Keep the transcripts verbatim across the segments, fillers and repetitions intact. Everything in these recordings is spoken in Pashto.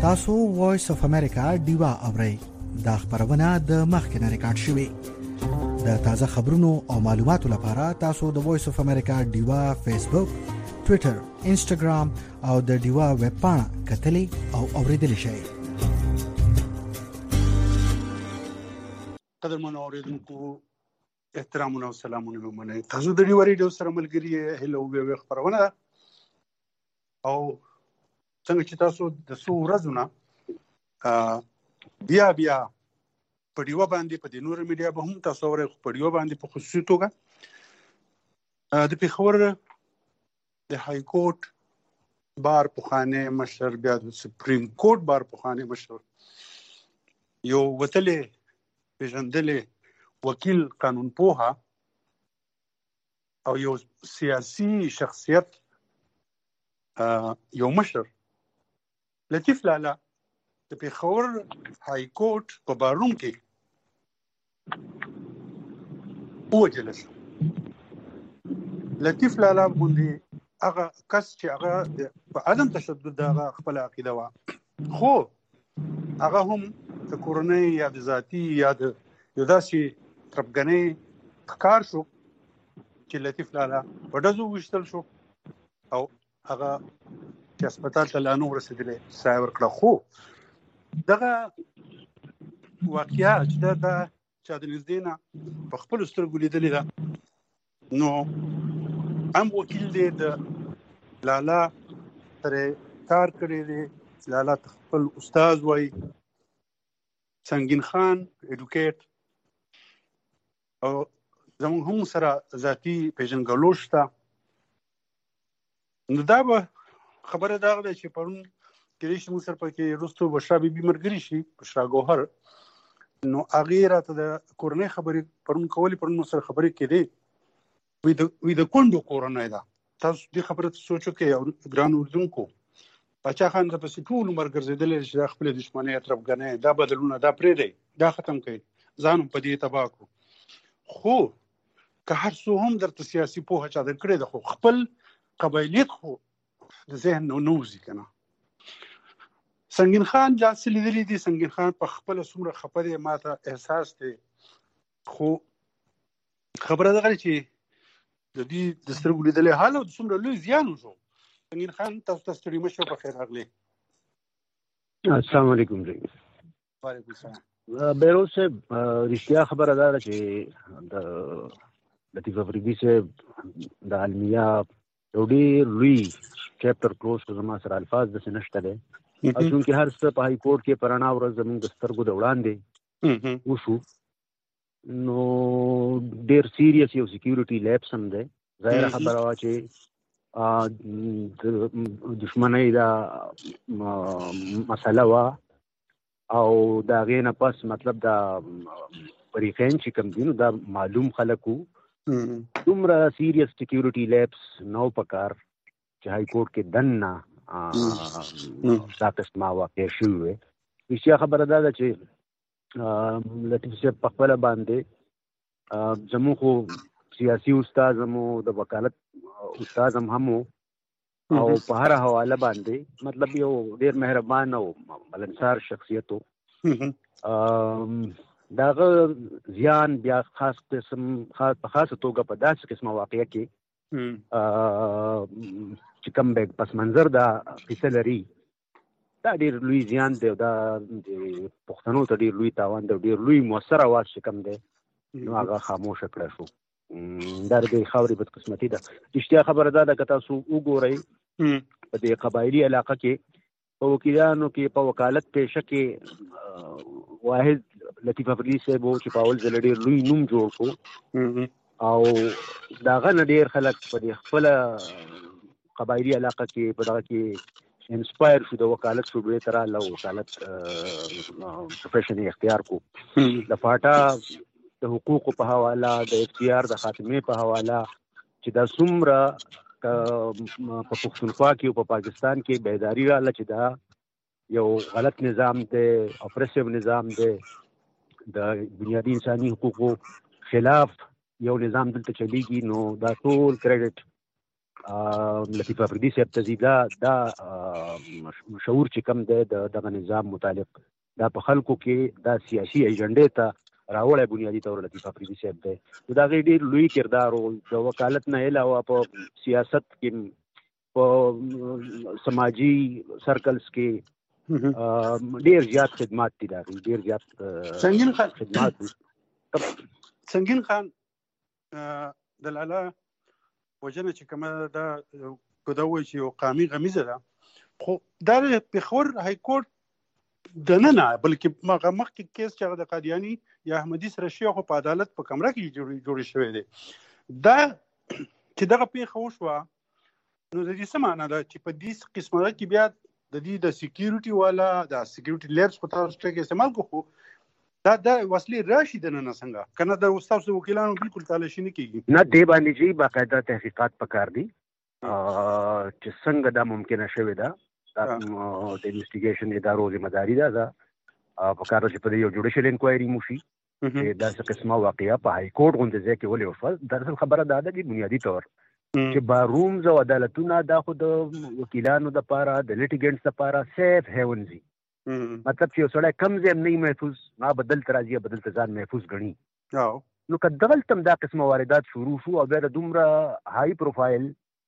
تاسو وایس اف امریکا ډیوا اورئ. دا خبرونه د مخکنه ریکارډ شوې. د تازه خبرونو او معلوماتو لپاره تاسو د وایس اف امریکا ډیوا فیسبوک، ټوئیټر، انسټاګرام او د ډیوا ویب پاڼه کتلې او اوریدلې شئ. قدرمن اوریدونکو احترامونه او سلامونه ومنئ. تاسو د ډیوا ریډیو سره ملګری هلو وی خبرونه او څنګه چې تاسو د څو ورځو نه بیا بیا په ډیوا باندې په د نور میډیا به هم تاسو ورې په ډیوا باندې په خصوصي توګه د پېښور د های کورټ بار پخوانی مشر بیا د سپریم کورټ بار پخوانی مشر یو وتلې پیژندلې وکیل قانون پوها او یو سیاسي شخصیت یو مشر لطیف لالا د پېښور های کورټ په باروم کې ووجل شو. لطیف لالا باندې هغه کس چې هغه په عدم تشدد هغه خپل عقیده وه، خو هغه هم د کورنۍ یا د ذاتي یا د یو داسې تربګنۍ ښکار شو چې لطیف لالا په ډزو وویشتل شو او هغه چې هسپتال ته لا نه ورسېدلی ساه ورکړه. خو دغه واقعه چې دا د چا د نږدې نه په خپلو سترګو لیدلې ده، نو هم وکیل دی د لالا سره کار کړی دی. لالا ته خپل استاد وایي، سنگین خان ایډوکیټ، او زموږ هم سره ذاتي پیژنګلو شته. نو دا به خبره دا ده چې پرون کېدای شي موږ سره پکې وروستو بشرا بیبي ملګري شي، بشرا ګوهر، نو هغې راته د کورنۍ خبرې پرون کولې. پرون موږ سره خبرې کېدې، وی د کونډو کورنۍ ده. تاسو دې خبره ته سوچ وکړئ او ګران اردوونکو، پاچا خان ته پسې ټول عمر ګرځېدلی چې دا خپلې دښمنۍ تربګنۍ دا بدلونه دا پرېږدئ، دا ختم کړئ، ځان هم په دې تباه کړو. خو که هر څو هم درته سیاسي پوهه چا درکړې ده، خو خپل قبایلیت خو د ذهن نه نوځي که نه. سنگین خان جا څه لیدلي دي، سنگین خان په خپله څومره خفه دی ما ته احساس دی، خو خبره دغه چې د دې د سترګو لیدلی حال او څومره لوی زیان وشو. سنگین خان تاسو ته ستړي مه شئ، په خیر راغلی. السلام علیکم. وعلیکم السلام. بیروز صاحب، رښتیا خبره دا ده چې د لطیف افریدي صاحب د علمیه یو ډېر لوی چیپټر کلوز کړو. زما سره الفاظ داسې نشته دی، او چونکې هر څه په های کورټ کې په رڼا ورځ زموږ د سترګو د وړاندې وشو، نو ډېر سیریس یو سیکیورټي لیپس هم دی. ظاهره خبره وه چې د دښمنۍ دا مسله وه، او د هغې نه پس مطلب دا فریقین چې کوم دي نو دا معلوم خلک وو. دومره سیریس سیکیورټي لیپس نو پکار چې های کورټ کې دننه دا قسمه واقع شوي وې. رښتیا خبره دا ده چې لطیف صاحب په خپله باندې زموږ خو سیاسي استاد هم د وکالت استاد هم هم او په هره حواله باندې مطلب یو ډېر مهربان او ملنسار شخصیت و. د هغه زیان بیا خاص قسم په خاصه توګه په داسې قسمه واقعه کې چې کوم بیک پس منظر دا قصه لري، دا ډېر لوی زیان دی او دا پښتنو ته ډېر لوی تاوان دی او ډېر لوی مؤثر اواز چې کوم دی نو هغه خاموشه کړی شو. دا د خاورې بدقسمتي ده. رښتیا خبره دا ده که تاسو وګورئ په دې قبایلي علاقه کې په وکیلانو کې په وکالت پیشه کې واحد لطیف افریدي صاحب و چې په اول ځل ډېر لوی نوم جوړ کړو، او د هغه نه ډېر خلک په دې خپله قبایلي علاقه کې په دغه کې انسپایر شو، د وکالت شعبې ته راغله، وکالت پروفیشن یې اختیار کړو. د فاټا د حقوقو په حواله، د اف سی آر د خاتمې په حواله چې دا څومره په پښتونخوا کې او په پاکستان کې بیداري راغله چې دا یو غلط نظام دی، اپریسیو نظام دی، د بنیادي انساني حقوقو خلاف یو نظام دلته چلیږي. نو دا ټول کریډټ لطیف افریدي صاحب ته دا دا شعور چې کم دی د دغه نظام متعلق دا په خلکو کې دا سیاسي ایجنډې ته راوړی بنیادي طور لطیف افریدي صاحب دی نو د هغې ډېر لوی کردار و د وکالت نه علاوه په سیاست کې په سماجي سرکلز کې ډېر زیات خدمات دي د هغې ډېر زیات سنگین خان خدمات دي سنگین خان د لالا وجنه چې کومه دا کدا وایي چې یو قامي غمیزه ده خو دا د پېښور های کورټ دننه بلکې مخ مخکې کیس چې هغه د قادیاني یا احمدي سره شي خو په عدالت په کمره کې جوړ شوی دی دا چې دغه پیښه وشوه نو د دې څه معنا ده چې په دې قسمه کې بیا د دې د سکیورټي والا د سکیورټي لیبس په تاسو کې استعمال کوو دا د وسلې راشي د نن څنګه کنه د استاد وکیلانو بالکل تلاشي نه کیږي نه دی باندې چې باقاعده تحقیقات پکار دي چې څنګه دا ممکنه شوې ده د انویسټیګیشن ادارو ذمہداري ده دا پکار چې په یو جوډیشل انکوایري موشي چې دا څه قسمه واقعیا په های کورټ غونډه ځکه کې ولې وشول دراصل خبره ده چې بنیادی طور چې بارومز او عدالتونه دا خو د وکیلانو د لپاره د لیټیګنټس لپاره سیف هیون دي مطلب چې یو سړی کم ځای نه محفوظ ما بدل ترازی بدل ځان محفوظ غني نو که دغلته دا قسمه واردات شروع شو او بیا دومره هاي پروفایل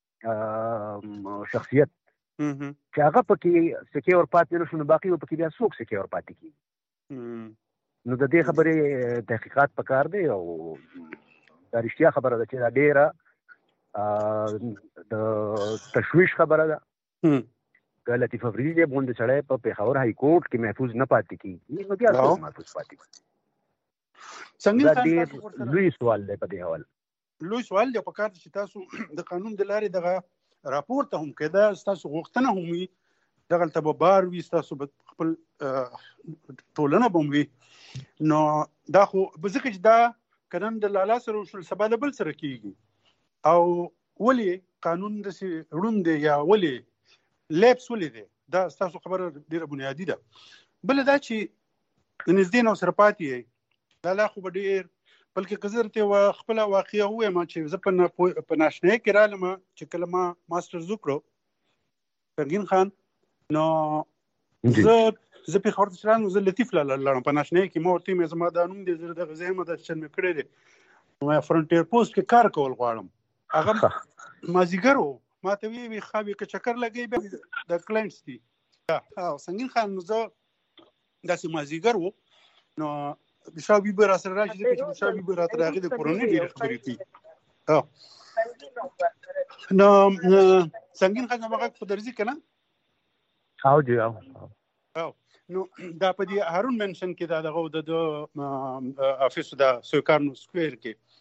شخصیت چې هغه پکې سکیور پاتې نشو نو باقي پکې بیا څوک سکیور پاتې کی نو د دې خبرې تحقیقات پکار دی او دا رښتیا خبره ده چې دا ډیره د تشویش خبره ده که لطیف افریدي صاحب غوندې سړی په پېښور های کورټ کې محفوظ نه پاتې کېږي نو بیا څوک محفوظ پاتې کېږي دا ډېر لوی سوال دی په دې حواله لوی سوال دی په کار چې تاسو د قانون د لارې دغه راپور ته هم کېده ستاسو غوښتنه هم وي دغلته به بار وي ستاسو به خپل ټولنه به هم وي نو دا خو ځکه چې دا که نن د لالا سره وشول سبا د بل سره کېږي او ولې قانون داسې ړوند دی یا ولې لیبس ولې دی دا ستاسو خبره ډېره بنیادي ده بله دا چې د نږدې نه ورسره پاتې یې لالا خو به ډېر بلکې که زه درته یوه خپله واقعه ووایم چې زه په ناشنایۍ کې رالم چې کله ما ماسټرز وکړو سنگین خان نو زه زه پېښور ته چې رالم زه لطیف لالا لاړم په ناشنایۍ کې ما ورته ویل زما دا نوم دی زه دغه ځای یم داسې چل مې کړی دی ما فرنټیر پوسټ کې کار کول غواړم هغه مازدیګر و ما ته وی وی خابي که چکر لګي به د کلاینټس دي او سنگین خان نو زه داسې مازدیګر و نو بشاو بي بر سره راځي چې بشاو بي بر تر هغه د کورونې ډېر خبرې کوي او نو سنگین خان هغه په درځي کنه او دی او او نو دا په دې هارون منشن کې دا دغه د افیس د سوکارنو سکوير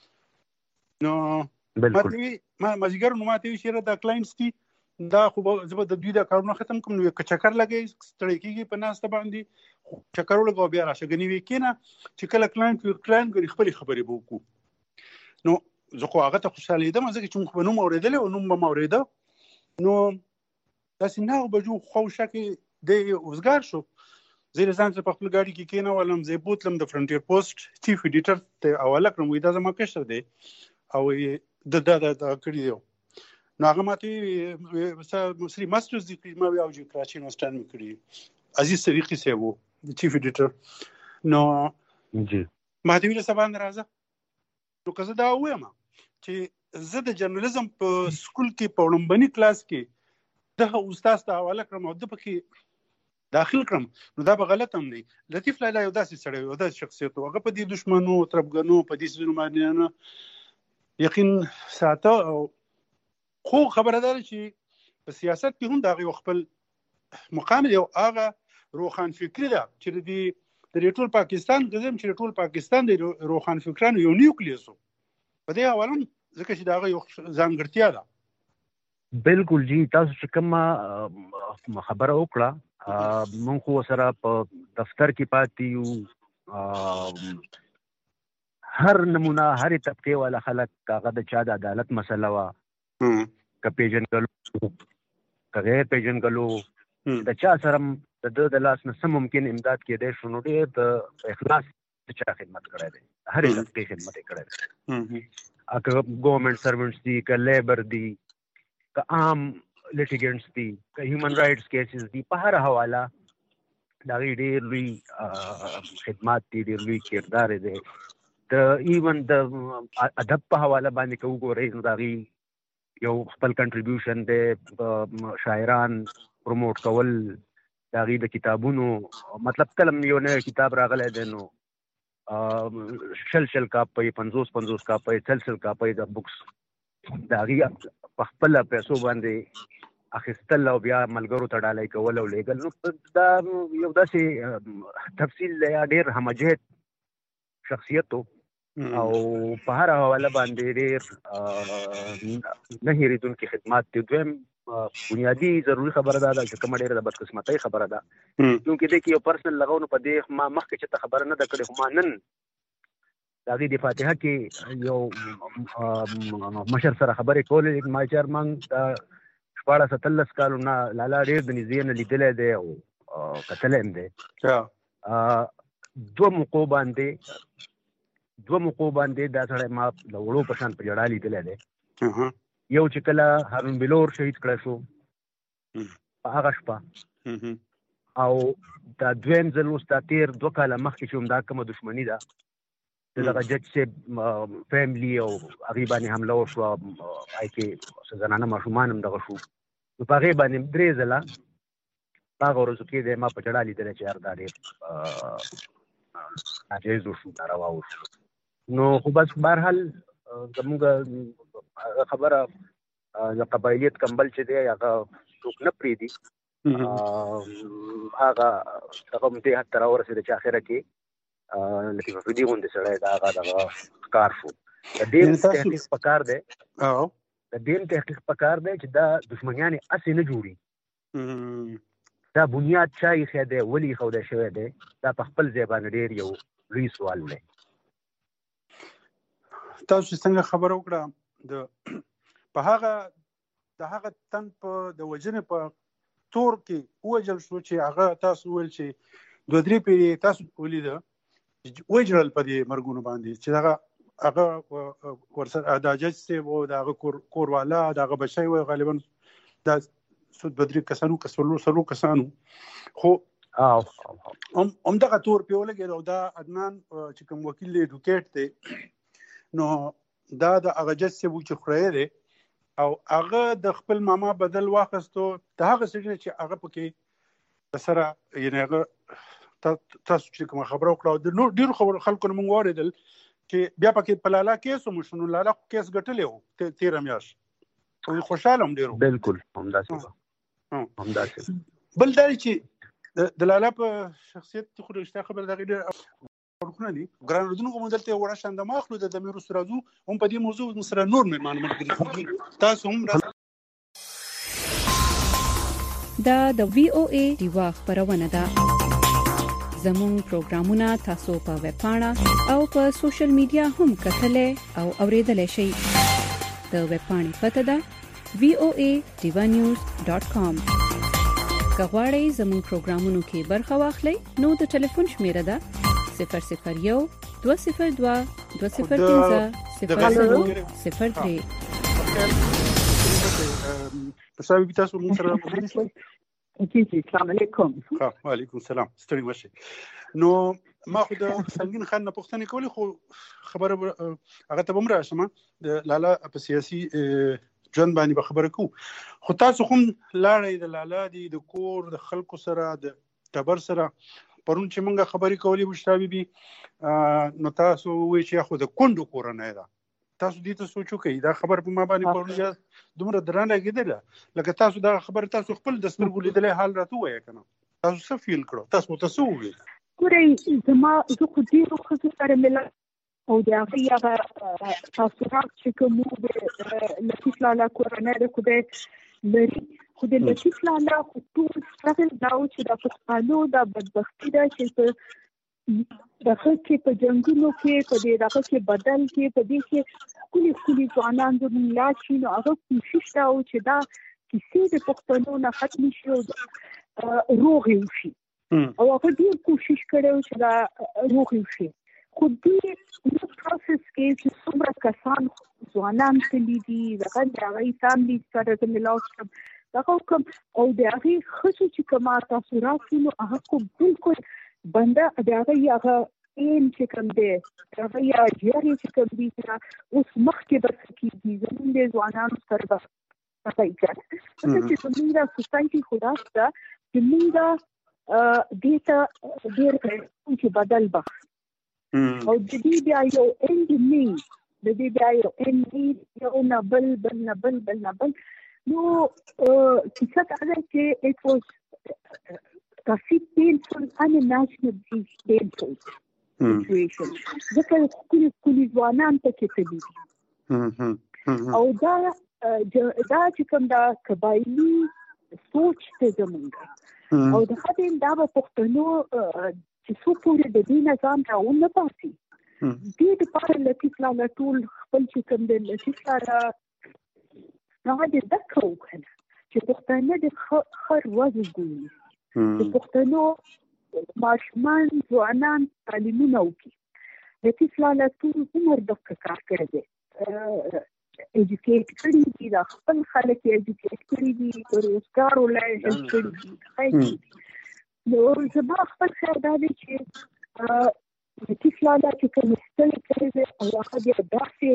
کې نو ماته ما مازیګر نو ماته شیره د کلاینټس دي دا خو زه د دوی د کارونه ختم کوم نو که چکر لګي ستړي کیږي په ناسته باندې چکر ولګو بیا راشه غنی وی کینه چې کله کلاینټ وی کلاینټ غری خپل خبرې بوکو نو زه خو هغه ته خوشاله یم ځکه چې موږ په نوم اوریدل او نوم به اوریدل نو تاسو نه بجو خوښه کې د وزګار شو زه ځان ته په خپل ګاډي کې کینه ولم زه بوتلم د فرنټیر پوسټ چیف ایډیټر ته حواله کړم وې دا زما کشر دی او د دا د کړی دی نو هغه ماته سری ماسترز دی ما وی او چې کراچي یونیورسيټي مې کړی عزیز صدیقي صاحب وو چیف ایډیټر نو جی ماته ویل سبا راځه نو که زه دا وایم چې زه د جرنالیزم په سکول کې په وړاندې کلاس کې دغه استاد ته حواله کړم او د پکې داخل کړم نو دا به غلط هم دی لطیف لالا یو داسې سړی یو داسې شخصیت هغه په دې دشمنو تربګنو په دې سيزونو باندې نه یقین ساته او خو خبردار چې په سیاست کې هم دا یو خپل مقام دی او هغه روخان فکری ده چې د د ټول پاکستان غزم چې ټول پاکستان د روخان فکرانو یو نیوکلیوس په دې حواله ځکه چې دا یو ځانګړتیا ده بالکل جی تاسو چې کوم خبره وکړه مونږ خو سره په دفتر کې پاتې یو هر نمونه هر طبقه والا خلک هغه د چا د عدالت مسله وا ک پیژنګلو ک غیر پیژنګلو د چا سره د د لاس نه سم ممکن امداد کېدای شو نو ډېر د اخلاص د چا خدمت کړی دی هر طبقه خدمت کړی دی اګه ګورنمنت سروینټس دي ک لیبر دي که عام لیټیګنټس دي که هیومن رائټس کیسز دي په هر حواله د هغې ډېر لوی خدمات دي ډېر لوی کردار دی د ایون د ادب په حواله باندې که وګورئ نو د هغې یو خپل کنټریبیوشن دی شاعران پروموټ کول د هغې د کتابونو مطلب کله یو نوی کتاب راغلی دی نو شل شل کاپۍ پنځوس پنځوس کاپۍ سل سل کاپۍ د بکس د هغې په خپله پیسو باندې اخیستل او بیا ملګرو ته ډالۍ کول او لیږل نو دا یو داسې تفصیل دی یا ډېر همجهت شخصیت و او په هر حواله باندې ډېر نه هېرېدونکي خدمات دي. دویم بنیادي ضروري خبره دا ده چې کومه ډېره د بدقسمتۍ خبره ده چونکې دې کې یو پرسنل لغو نو په دې ما مخکې چې ته خبره نه ده کړې خو ما نن د هغې د فاتحه کې یو مشر سره خبرې کولې ما چې ارمان شپاړس اتلس کالو نه لالا ډېر د نږدې نه لیدلی دی او کتلی هم دی. دوه موقعو باندې دوه موقعو باندې دا سړی ما د وړو په شان په ژړا لیدلی دی. یو چې کله هارون بلور شهید کړی شو په هغه شپه او دا دویم ځل اوس دا تېر دوه کاله مخکې چې هم دا کومه دښمني ده د دغه جج صاحب فیملي او هغې باندې حمله وشوه هغې کې زنانه ماشومان هم دغه شو نو په هغې باندې درې ځله په هغه ورځو کې دی ما په ژړا لیدلی چې یار دا ډېر ناجایز وشو ناروا وشو نو خو بس بهرحال زموږ خبره د قبایلیت کمبل چې دی هغه څوک نه پرېږدي هغه هغه هم دې حد ته راورسېده چې اخره کې لطیف افریدي غوندې سړی د هغه دغه کار شو. د دې تحقیق پکار دی د دې تحقیق پکار دی چې دا دښمنیانې هسې نه جوړي دا بنیاد چا ایښی دی ولې ایښودی شوی دی دا په خپل ځای باندې ډېر یو لوی سوال دی. تاسو چې څنګه خبره وکړه د په هغه د هغه تن په د وژنې په تور کې ووژل شو چې هغه تاسو وویل چې دوه درې پیرې تاسو ولیده وژړل په دې مرګونو باندې چې دغه هغه ورسره دا جج صاحب او د هغه کوروالا د هغه بچی و غالبا دا سود بدري کسانو کسلو سلو کسانو خو هم دغه تور په ولګي او دا عدنان چې کوم وکیل دی ایډوکیټ دی نو دا د هغه جج صاحب چې خوري دی او هغه د خپل ماما بدل واخستو د هغه سړي چې هغه پکې سره یعنی هغه تاسو چې کوم خبره وکړه د نور ډیرو خبرو خلکو نه مونږ واورېدل چې بیا پکې په لالا کیس هم شنو لالا کیس ګټلی و تېره میاشت او خوشحاله هم ډېر بالکل همداسې همداسې بل دا چې د لالا په شخصیت خو رښتیا خبره دغې ډېر اړخونه دي ګران اردوونکو موږ دلته یو وړه شانده ما اخلو د دمیر وروسته راځو هم په دې موضوع سره نور مېلمانه ملګري کېږي تاسو هم دا د وی او ای ډیوا خپرونه ده. زموږ پروګرامونه تاسو په ویب پاڼه او په سوشل میډیا هم کتلای او اوریدلای شئ. د ویب پاڼې پته ده وی او ای ډیوا نیوز ډاټ کام. که غواړئ زموږ پروګرامونو کې برخه واخلئ نو د ټلیفون شمیره ده صفر صفر یو دوه صفر دوه دوه صفر پنځه صفر څلور صفر درې. تاسو به تاسو موږ سره مخامخ شئ. السلام علیکم. ها وعلیکم السلام. ستړي مشه. نو ما خو د سنگین خان نه پوښتنه کولې خو خبره هغه ته بم راشم د لالا په سیاسي ژوند باندې به خبره کو خو تاسو هم لاړې د لالا دی د کور د خلکو سره د ټبر سره پرون چې مونږه خبرې کولې بشرا بي نو تاسو وی چې خو د کندو کورنۍ ده تاسو دې ته سوچو کوي دا خبر په ما باندې پرون دومره درانه کېدله لکه تاسو دا خبر تاسو خپل د سترګو لیدلې حال راته وایې کنه تاسو څه فیل کړو تاسو تاسو وی ګورئ زما زه خو ډېرو ښځو سره ملا او د هغې هغه تاثرات چې کوم د لطیف لالا کورنۍ د خدای لري خو د لطیف لالا خو ټول سټرګل دا و چې د پښتنو دا بدبختي ده چې په دغه کې په جنګونو کې په دې دغه کې بدل کې په دې کې ښکلي ښکلي ځوانان زموږ لاړ شي نو هغه کوشش دا و چې دا کیسې د پښتنو نه ختمې شي او روغې وشي او هغه ډېر کوشش کړی و چې دا روغې وشي خو دې نو پروسس کې چې څومره کسان ځوانان تللی دي دغه د هغې فیملي سره د ملاو شم دغه کوم او د هغې ښځو چې کوم تاثرات دي نو هغه خو بلکل بنده د هغې هغه ایم چې کوم دی د هغې هغه جارې چې کوم دي اوس مخکې به څه کېږي زموږ د ځوانانو سره به څه کوي ځکه چې زموږ سوسایټي خو دا شته چې موږ دې ته ډېر چې بدل بخ او د دې بیا یو اند نه د دې بیا یو اند یو نه بل بل نه بل بل نه بل نو کیسه دا ده چې it was کافي painful unimaginably painful situation ځکه خپل خپل ځوانان ته کې تللی او دا دا چې کوم دا قبایلي سوچ ته زمونږ او د خدای دا په پښتنو چې څو پورې د دې نظام راونه پاتې دې د پاره لطیف لاله ټول خپل چې کوم د لطیف لاله هغه د دکو کنه چې پښتانه د خر وځي د پښتنو ماشومان ځوانان تعلیمونه وکړي لطیف لاله ټول عمر دغه کار کړی دی ایجوکیټ کړي دي دا خپل خلک ایجوکیټ کړي دي روزګار ولای هیڅ کړي دي نو زما خپل خیال دا دی چې لطیف لاله چې کوم ستل کړی دی او هغه د داسې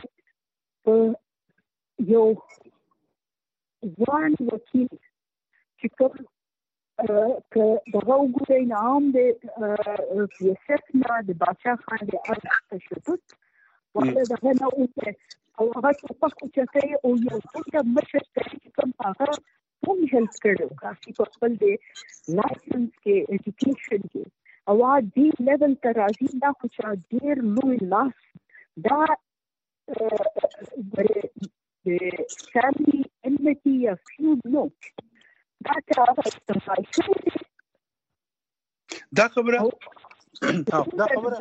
یو ځوان وکیل چې کوم که دغه وګورئ نه هم د پی ایس ایف نه د باچا خان د ارګ تشدد والا دغه نه اوسه او هغه ټوپک اوچتوي او یو څومره مشر سړی چې کوم هغه هم هیلپ کړی کافي په خپل د لایسنس کې ایجوکیشن کې او هغه دې لیول ته راځي دا خو چې ډېر لوی لاس دا د فیملي انمټي یا فیوډ نو دا چې هغه استعمال کړی دا خبره دا خبره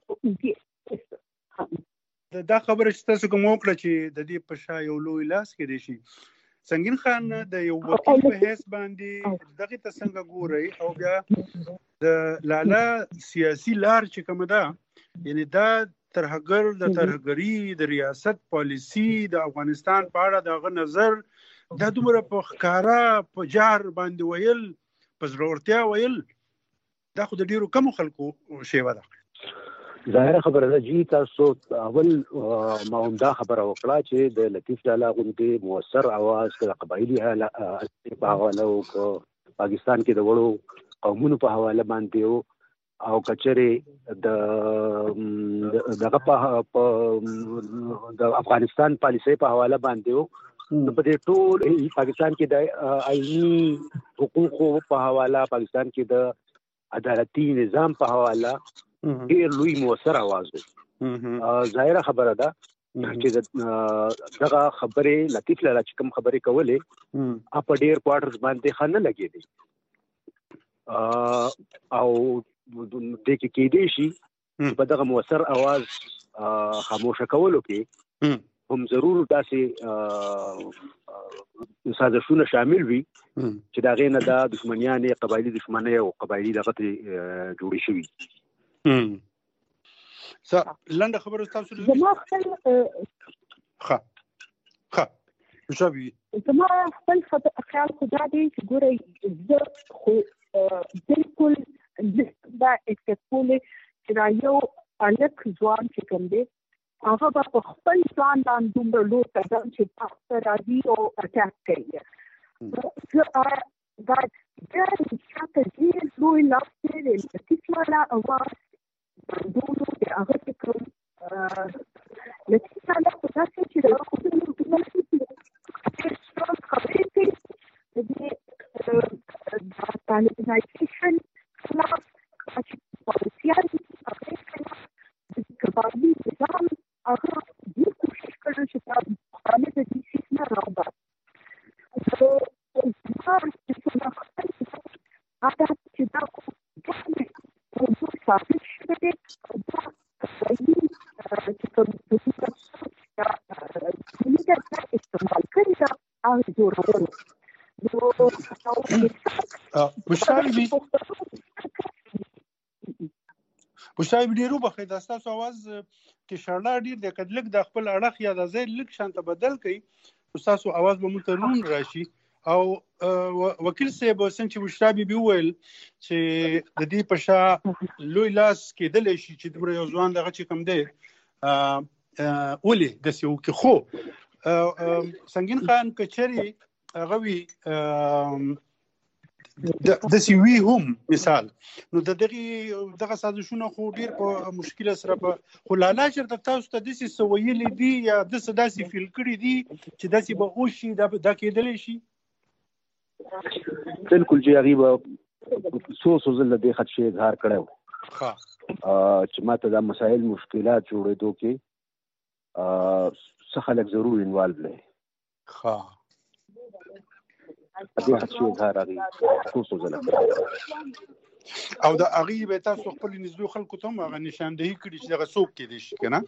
دا خبره چې تاسو کوم وکړه چې د دې په شا یو لوی لاس کې دی شي سنگین خان د یو وکیل په حیث باندې دغه ته څنګه ګوري او بیا د لاله سیاسي لار چې کوم ده یعنی دا ترهګر د ترهګری د ریاست پالیسی د افغانستان په اړه دغه نظر دا دومره په ښکارا په جار باندې ویل په ضرورتیا ویل دا خو د ډیرو کم خلکو شیوه ده ظاهره خبره ده جی تاسو اول ما هم دا خبره وکړه چې د لطیف لاله غوندې مؤثر اواز د قبایلي په حواله او پاکستان کې د وړو قومونو په حواله باندې او کچره د دغه په د افغانستان پالیسي په حواله باندې په دې ټول پاکستان کې د آئینی حقوقو په حواله پاکستان کې د عدالتي نظام په حواله ډېر لوی مؤثر اواز دی ظاهره خبره ده چې دغه خبرې لطیف لاله چې کوم خبرې کولې په ډېر کوارټرز باندې ښه نه لګېدې او دې کې کېدی شي په دغه مؤثر اواز خاموشه کولو کې هم ضرور داسې سازشونه شامل وي چې د هغې نه دا دښمنیانې قبایلي دښمنۍ او قبایلي دغه ترې جوړې شوي لنډه خبره تاسو زما خپل ښه ښه شابي زما خپل خیال خو دا دی چې ګورئ زه خو بالکل دا اکسپټولی چې دا یو هلک ځوان چې کوم دی هغه به په خپل ځان باندې دومره لوی قدم چې پاسته راځي او اټاک کوي دا ډېر شاته ډېر لوی لاس دی د لطیف لاله اواز باندونو د هغه چې کوم لطیف لاله خو داسې چې د هغه خبرې کوي د دې طالبانایزیشن خلاف چې پالیسیان دي هغې خلاف د قبایلي نظام هغه ډېر کوشش کړی چې دا پخواني د دې سیس نه راوباسي زما زما خپل هغه چې دا خو ډېر موضوع ثابت شوی دی دا قبایلي چې کوم د استعمال کړي دا هغه جوړولو نو مشال وي بشای ډیرو بخې د تاسو आवाज کې شړلا ډیر د کډلک د خپل اړخ یا د ځای لک شانته بدل کړي تاسو आवाज به مترون راشي او وکیل صاحب څنګه مشرابي بي ویل چې د دې په شا لوی لاس کېدل شي چې د یو ځوان دغه چې کم دی ا ولي د سیو کې خو سنگین خان کچري غوي د سیوی هم مثال نو د دغه دغه سازشونه خو ډیر په مشکله سره په خلاله چرته تاسو ته د سویلې دي یا د سداسي فیل کړی دي چې داسي به اوشي د کېدل شي بالکل جی غیبه سو سو زل د خدشه اظهار کړو ها چې ماته دا مسائل مشکلات جوړېدو کې ا څه خلک ضرور انوالو لې ها دې خدشه اظهار غي سو سو زل او دا غیبه تاسو خپل نزدو خلکو ته هغه نشاندهي کړی چې دغه څوک کې دي شي کنه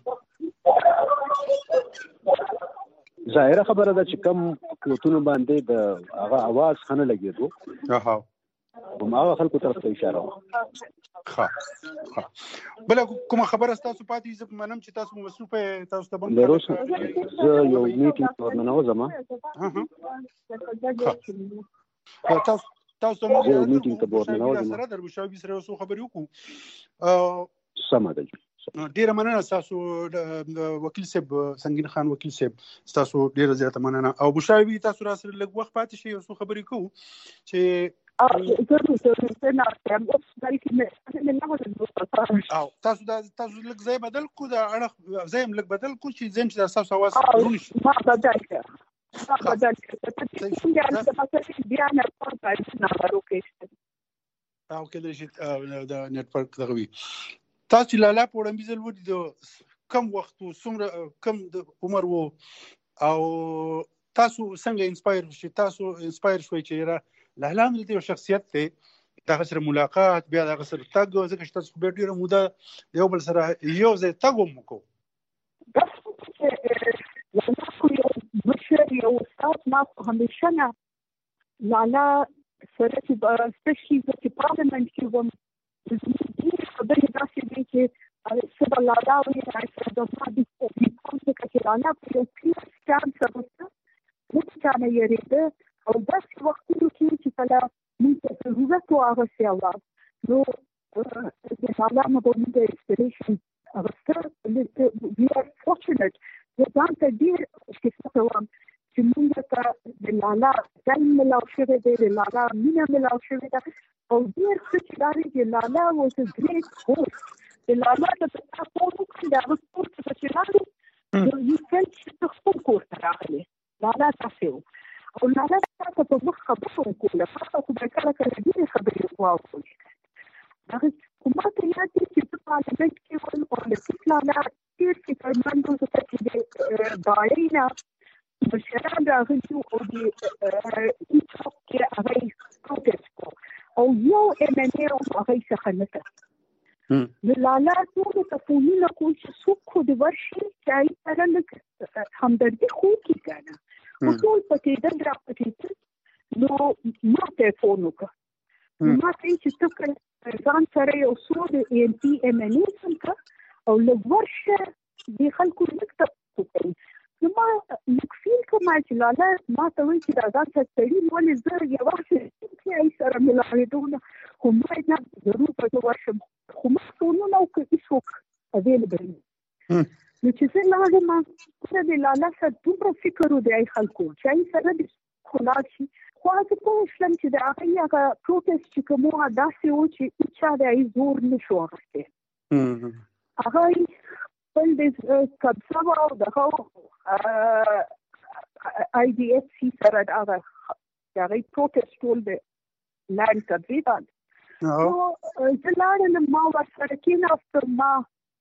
ظاهره خبره ده چې کم کوتونو باندې د هغه आवाज خنه لګیدو ها کوم هغه خلکو طرف ته اشاره ها ها بل کوم خبره تاسو پاتې زه منم چې تاسو مصروفه تاسو ته بند لروس زه یو میټینګ ورننه وځم ها تاسو تاسو مو یو میټینګ ته ورننه وځم سره در مشاوي سره اوسو خبرې وکړو سم ده ډیره مننه تاسو وکیل صاحب سنگین خان وکیل صاحب تاسو ډیره زیاته مننه او بشاوي تاسو را سره لږ وخت پاتې شي اوسو خبرې کوو چې ضرور ضرور څنګه تم اوس دای کی مې او تاسو دا تاسو لږ ځای بدل کو دا اړه ځای لږ بدل کو چې زم چې تاسو आवाज ورون شي ما بدل کړ ما بدل کړ څنګه چې تاسو بیا نه پاتې نه ورکه او کله چې دا نتورک دغوي تاسو لاله په وړاندې ځل ودی د کم وخت څومره کم د عمر وو او تاسو څنګه انسپایر شئ تاسو انسپایر شوي چې را لاله د یو شخصیت ته دا سره ملاقات بیا دا سره تاګ ځکه چې تاسو به ډیره موده یو بل سره یو ځای تاګ وکړو بشر یو استاد ما همیشه نه لاله سره چې سپیشلی چې پارلیمنت کې وم خبرې داسې دي چې سبا لاله وي چې د مادي په کوم څه کې لاله په یو کلیس سټانډ سره موږ څنګه یریده او داسې وختونو کې چې کله موږ ضرورت واغستی اواز نو د لاله نه به موږ انسپریشن اغسته we are fortunate زه ځان ته ډېر ښکته وم چې موږ ته د لاله ځای ملاو شوی دی د لاله مینه ملاو شوې ده او ډېر څه چې دا دی چې لاله was a great host د لاله د تاسو په د هغه کور ته چې راغلی نو یو فلټ چې خپل کور ته راغلی لاله تاسو او لاله تاسو په مخ خبرو کوله تاسو خو به کله کله دې خبرې کوو هغه کومه ته یاد دي چې په پارلیمنت کې ول او د لاله ډېر چې فرمانو ته چې داینا مشران راغلي او د هیڅ کې هغه پروتست کو او یو ام ان ا او هغه څخه نه د لاله ټول ته فونونه کول چې څوک خو د ورشي چې سره لږ همدردي خو کې کنه ټول پکې د راپټې نو ما ته فون وکړ ما ته چې څوک ځان سره یو څو د ان پی ام ان ا څنګه او لږ ورشه د خلکو لږ ته کوي نو ما لږ فیل کوم چې لاله ما ته وایي چې دا ځان ته ستړي ولې زه یو وخت چې ای سره ملاقاتونه خو ما نه ضرور په ورشم خو ما فونونه وکړ هیڅوک اویلیبل نو چې زه لاړم ما د لاله سره دومره فکر و د ای خلکو چې ای سره د خلاص شي خو زه پوه شلم چې د هغې هغه پروتست چې کوم و داسې و چې هیچا د ای زور نه شو اخیستی هغه خپل د قبضه وه او دغه آی ډي اف سي سره د هغه د هغې پروتست ټول د لانډ قبضې باندې نو زه لاړم ما ورسره کېناستم ما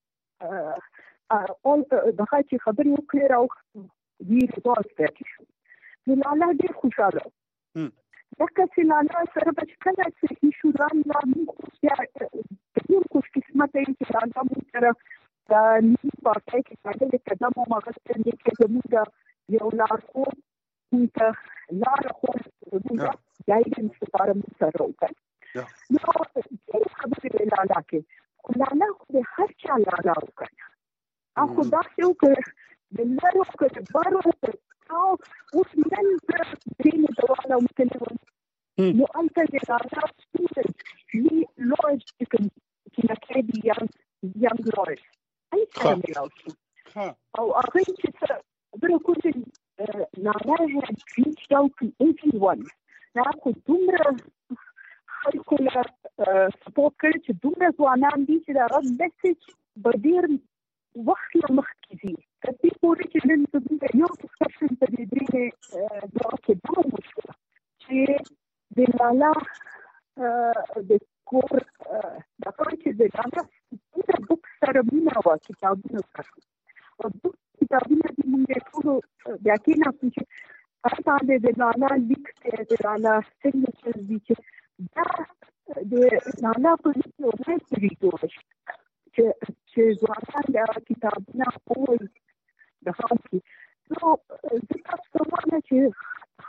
دغه چې خبرې وکړې راوخته وي ریزالټ پاتې شو نو لاله ډېر خوشحاله ځکه چې لاله سره به چې کله څه ایشو رانله موږ بیا ډېر خوش قسمته یو چې لاله موږ سره د نیمې پارټۍ کې ښاغلي قدم هم اخیستی دی چې زموږ یو لارښود موږ ته لاره ښود زموږ ګایډنس لپاره موږ سره وکړ نو ډېرې خبرې د لاله کې خو لاله خو د چا لالا وکړه اخو دا یو کړ د لارو کړ بارو او اوس نن د درې دواله متلون نو انت د لالا سټوډنټ لي لوج چې کې دی یانګ یانګ لوج اي څه ملاوي او هغه چې د کوم لالا had reached out to everyone دا خو دومره خلکو له سپورټ کړي چې دومره ځوانان دي چې دا غږ میسج به ډېر وخت له مخکې ځي تر دې پورې چې نن زموږ یو ډسکشن په دې درې دوا کې دا وشوه چې د لالا د کور دا کار چې د لالا د بوک سره مینه وه کتابونه سره او بوک کتابونه دې موږ ټولو بیا کېناستو چې هر باندې د لالا لیک دی د لالا سیګنیچر دي چې دا د لالا په لیکلو هیڅ جوړ شي چې چې ځوانان د کتابونه وایي د خلکو کې نو زه تاسو ته وایم چې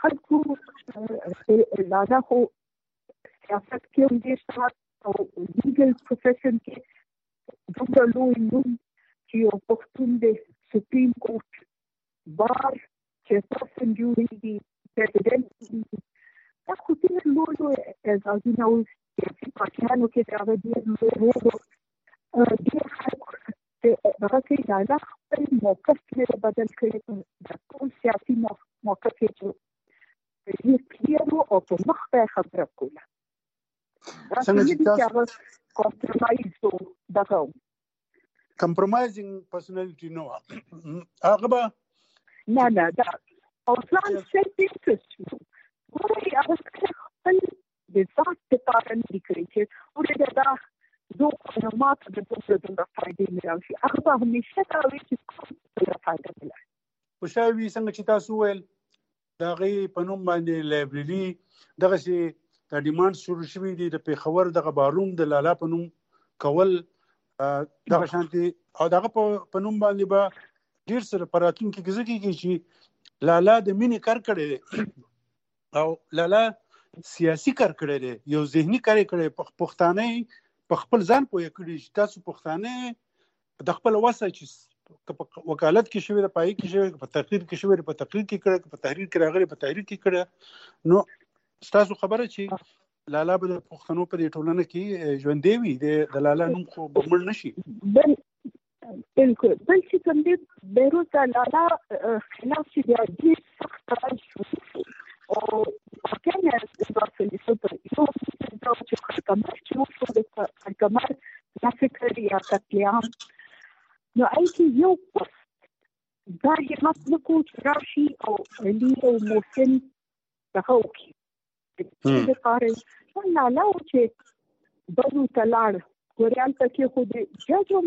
خلکو لالا خو سیاست کې هم ډېر سات او لیګل پروفیشن کې دومره لوی نوم چې یو پښتون دی سپریم کورټ بار چیرپرسن جوړیږي پریزیډنټ دا خو ډېر لوی لوی اعزازونه اوس سیاسي پارټیانو کې د هغه ډېر لوی رول ډېر خلکو چې هغه کې لالا خپل موقف یې بدل کړی د ټول سیاسي موقف یې چې ډېر کلیر و او په مخ به خبره کوله څنګه چې تاسو کمپرومایز و دغه کمپرومایزینګ پرسنالټي نو هغه به نه نه دا او ځان سیلف انټرست ګورې هغه خپل د ذات لپاره نه کړی چې ورته دا دوه کلمات د دوه د فائدې ملال شي هغه به همیشه دا وي چې کومه فائدہ ملال په شاوي څنګه چې تاسو ویل دا غي په نوم باندې لایبرری دغه سي د ډیماند شروع شوی دی د پیښور دغه باروم د لالا په نوم کول دغه شانتي او دغه په نوم باندې به ډیر سره پراتون کې ګزګي کې چې لالا د مینې کار کړی دی او لالا سیاسي کار کړی دی یو ذهني کار کړی پښتانه په خپل ځان پوهه کړی چې تاسو پښتانه د خپل وسه چې وکالت کې شوی د پای کې شوی په تقریر کې شوی په تقریر کې کړی په تحریر کې راغلی په تحریر کې کړی نو تاسو خبره چې لالا به د پښتنو په دې ټولنه کې ژوندې وي د لالا نوم خو به مړ نشي بالکل بل چې کوم دی بیروت لالا خلاف چې بیا ډېر سخت رای شو او کنه د باسل سپر یو څه چې خلکمر چې وشو د خلکمر د فکر یا قتلیام نو اېکی یو پوسټ دا یې مات نکو چې راشي او علی او محسن دغه وکړي چې د کاري لالا او چې بلو تلاړ ګوریال پکې خو د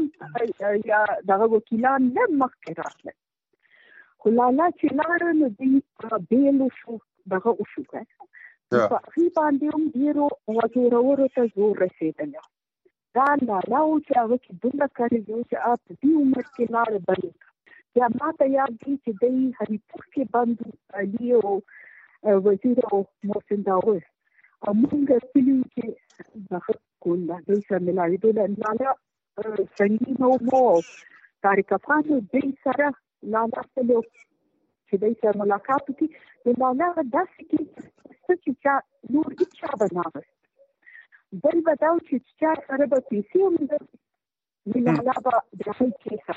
ججم یا دغه وکیلان نه مخکې راتلل خو لالا چې لاړ نو دوی بیل شو دغه وشو په هغې باندې هم ډېرو وزورورو ته زور رسېدلی دا لالا و چې هغه چې دومره کړی دی چې هغه په دې عمر کې لاړه بند بیا ما ته یاد دی چې دی هریپور کې بند علي او وزیر او محسن داور او موږ کلي چې دغه کول دا دوی سره ملاوېدو له لالا سنګین او مو طارق افغان دوی سره لالا سره چې دوی سره ملاقات وکړي د لالا داسې کې څه چې چا نور هېچا به نه اخیست بل به دا و چې چا سره به پیسې هم د لالا به د هغوی کیس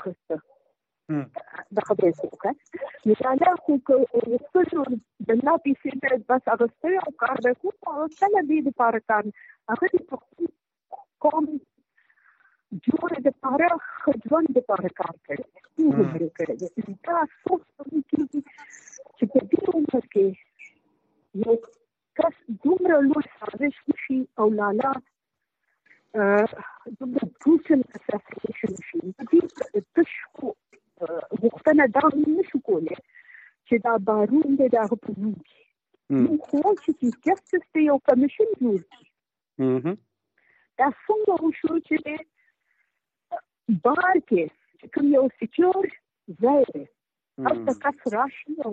اخیسته د خبرې وکړه نو لالا خو که ښځو د لا پیسې به بس اخیستی او کار به کوو او کله دې دپاره کار هغه د پښتون قوم جوړې دپاره ښه ژوند دپاره کار کړی دی عمر کړی دی دا افسوس په موږ کېږي چې په دې عمر کې یو کس دومره لوی سازش وشي او لالا دومره بروسل اساسینیشن وشي د دې تش خو غوښتنه دا هم نشو کولی چې دا بارون دی د هغه په نوم کې موږ خو چې چیف جسټس ته یو کمیشن جوړ کړي دا څنګه وشو چې د بار کې چې کوم یو سیکیور ځای دی هلته کس راشي او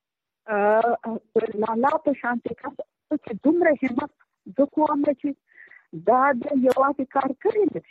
لالا په شانتې کس چې دومره همت زه کوم چې دا د یوازې کار کړی نه شي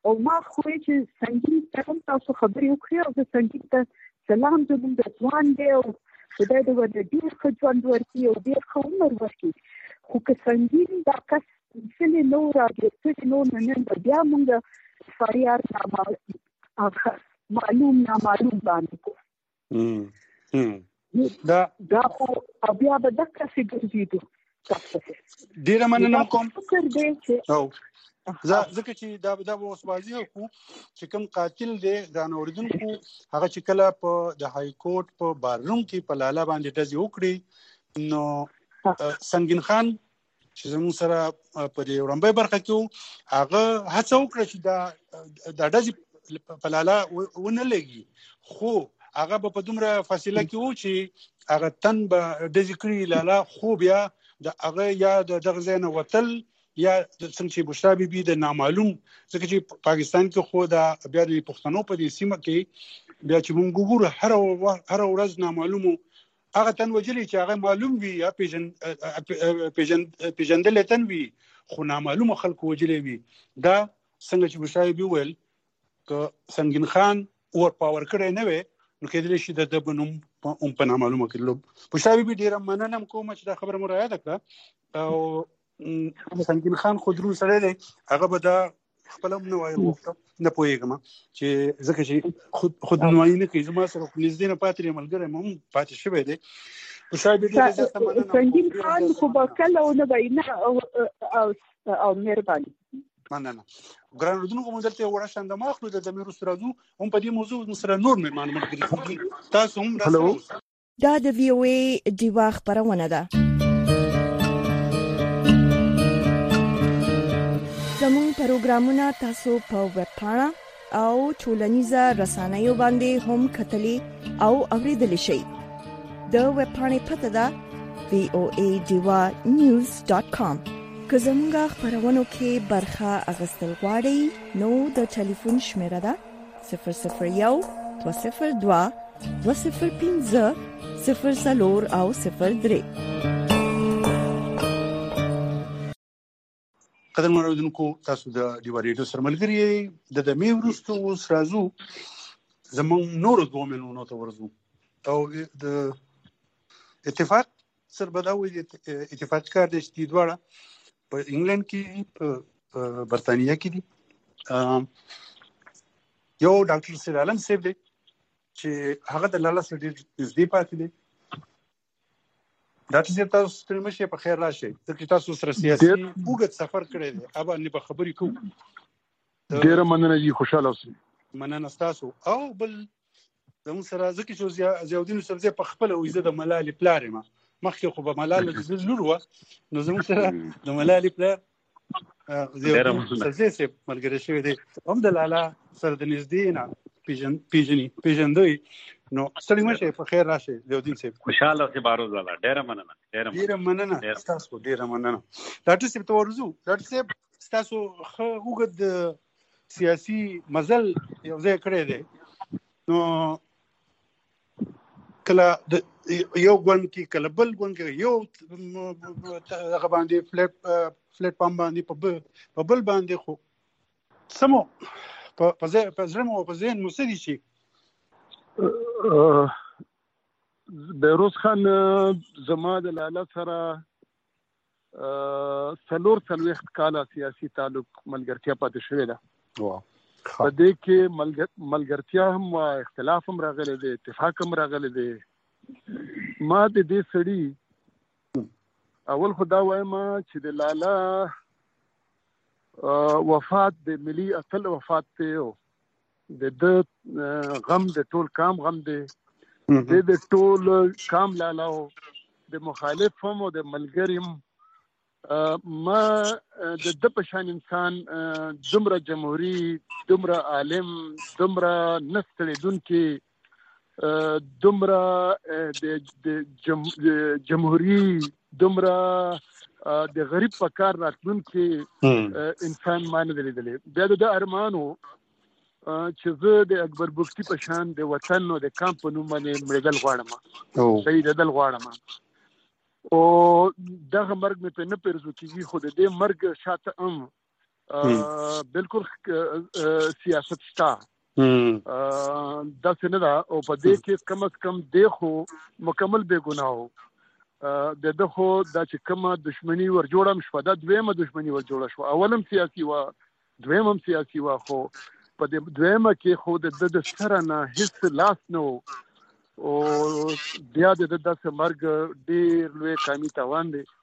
او ما خو چې سنگین څنګه تاسو خبرې وکړې او د سنگین ته سلام زموږ د ځوان دی او خدای دې ورته ډېر ښه ژوند ورکړي او ډېر ښه عمر ورکړي خو که سنگین دا کس څلې نو راځي څلې نو نن بیا موږ فریار نامه معلوم نامعلوم باندې کو دا دا خو بیا به دغه څه ګرځېدو ډېره مننه کوم فکر دی چې او ځکه چې دا دا اوس واضح کو چې کوم قاتل دی ځان اوریدونکو هغه چې کله په د های کورټ په بارروم کې په لاله باندې ډزې وکړي نو سنگین خان چې زموږ سره په دې وړاندې برخه کې هغه هڅه وکړه چې دا د ډزې په لاله ونه لګي خو هغه په دومره فاصله کې و چې هغه تن به ډزې کړي لاله خو بیا د هغه یا د دغه ځای نه وتل یا څنګه چې بشرا بیبي د نامعلوم ځکه چې پاکستان کې خو دا بیا د پښتنو په دې سیمه کې بیا چې مونږ ګورو هر هر ورځ نامعلومو هغه تن وجلی چې هغه معلوم وي یا پیژن پیژن پیژندل تن وي خو نامعلوم خلکو وجلی وي دا څنګه چې بشرا بیبي ویل که سنگین خان اور پاور کړی نه وي نو کېدلی شي د بنوم هم په نامعلومه کې بشرا بیبي ډېره مننه کوم چې دا خبره مو رایاده کړه او سنگین خان خو درون سره دی هغه به دا خپل هم نه وایي نه پوهېږم چې ځکه چې خود خود نمایي نه کوي زما سره خو نږدې نه پاتې ملګری هم پاتې شوی دی بشرا بیبي ډېره زیاته مننه سنگین خان خو به کله ونه وایي نه او مهرباني مننه ګران اردوونکو موږ دلته وړه شانده ما اخلو د دمیر سره زو هم په دې موضوع سره نور مېرمن ملګري تاسو هم راسره دا د وی او ای دیوا خبرونه ده زموږ پروګرامونه تاسو په ویب پاڼه او ټولنیزه رسنیو باندې هم کتلی او اوریدلی شئ د ویب پاڼې پته ده وی او ای دیوا نیوز ډاټ کام که زموږ خبرونو کې برخه اغستل غواړئ نو د ټلیفون شمیره ده صفر صفر یو دوه صفر دوه دوه صفر پنځه صفر څلور او صفر درې. قدرمن اورېدونکو تاسو د ډیوا ریډیو سره ملګري یې د دمې وروسته اوس راځو زموږ نورو دوه میلیونو ته ورځو او د اتفاق سره به دا وایي اتفاق کار دی چې دواړه په انګلند کې په برتانیا کې دي یو ډاکټر سید عالم صاحب دی چې هغه د لاله سره ډېر نږدې پاتې دی ډاکټر صاحب تاسو ستړي مه شئ په خیر راشئ ځکه تاسو سره سیاسي اوږد سفر کړی دی ابا نه به خبرې کوو ډېره مننه جي خوشحاله اوسئ مننه ستاسو او بل زموږ سره ځکه چې ضیاءالدین یوسفزی په خپله وایي زه د ملالې پلار یم مخکې خو به ملاله د زه لور وه نو زموږ سره د ملالې پلار ضیاءالدین یوسفزی صاحب ملګری شوی دی هم د لالا سره د نږدې نه پیژني پیژندوی نو ستړي مه شئ په خیر راشئ ضیاءالدین صاحب خوشحاله اوسئ باروز والا ډېره مننه ډېره مننه ستاسو ډېره مننه ډاکټر صاحب ته ورځو ډاکټر صاحب ستاسو ښه اوږد سیاسي مزل یو ځای کړی دی نو کله د یو ګوند کې کله بل ګوند کې یو هغه باندې فلیټ فلیټ پام باندې په بل باندې خو سمو په زړه مو په ذهن مو څه دي شي بهروز خان زما د لاله سره څلور څلوېښت کاله سیاسي تعلق ملګرتیا پاتې شوې ده په دې کې ملګرتیا هم اختلاف هم راغلی دی اتفاق هم راغلی دی ما د دې سړي اول خو دا وایم چې د لالا وفات د ملي اتل وفات دی د د غم د ټول کام غم دی د د ټول کام لالا د مخالف هم او د ملګری هم ما د د پشان انسان دومره جمهوریت دومره عالم دومره نستړیدونکي دومره د جمهوریت دومره د غریب په کار راتلونکي انسان ما نه دی لیدلی. بیا د ارمانو چې زه د اکبر بختي په شان د وطن او د کام په نوم باندې مړېدل غواړم شهیدېدل غواړم او دغه مرګ مې په نه پرځو کېږي خو د دې مرګ شاته هم بالکل سیاست شته دا څنګه دا او په دې کې کم از کم دیخو مکمل بے ګناه د دغه د چې کومه دښمنی ور جوړم شو دا دویمه دښمنی ور جوړه شو اولم سیاسي وا دویمم سیاسي وا خو په دې دویمه کې خو د د سره نه هیڅ لاس نو او بیا د داسې مرګ ډېر لوی کامي تاوان دی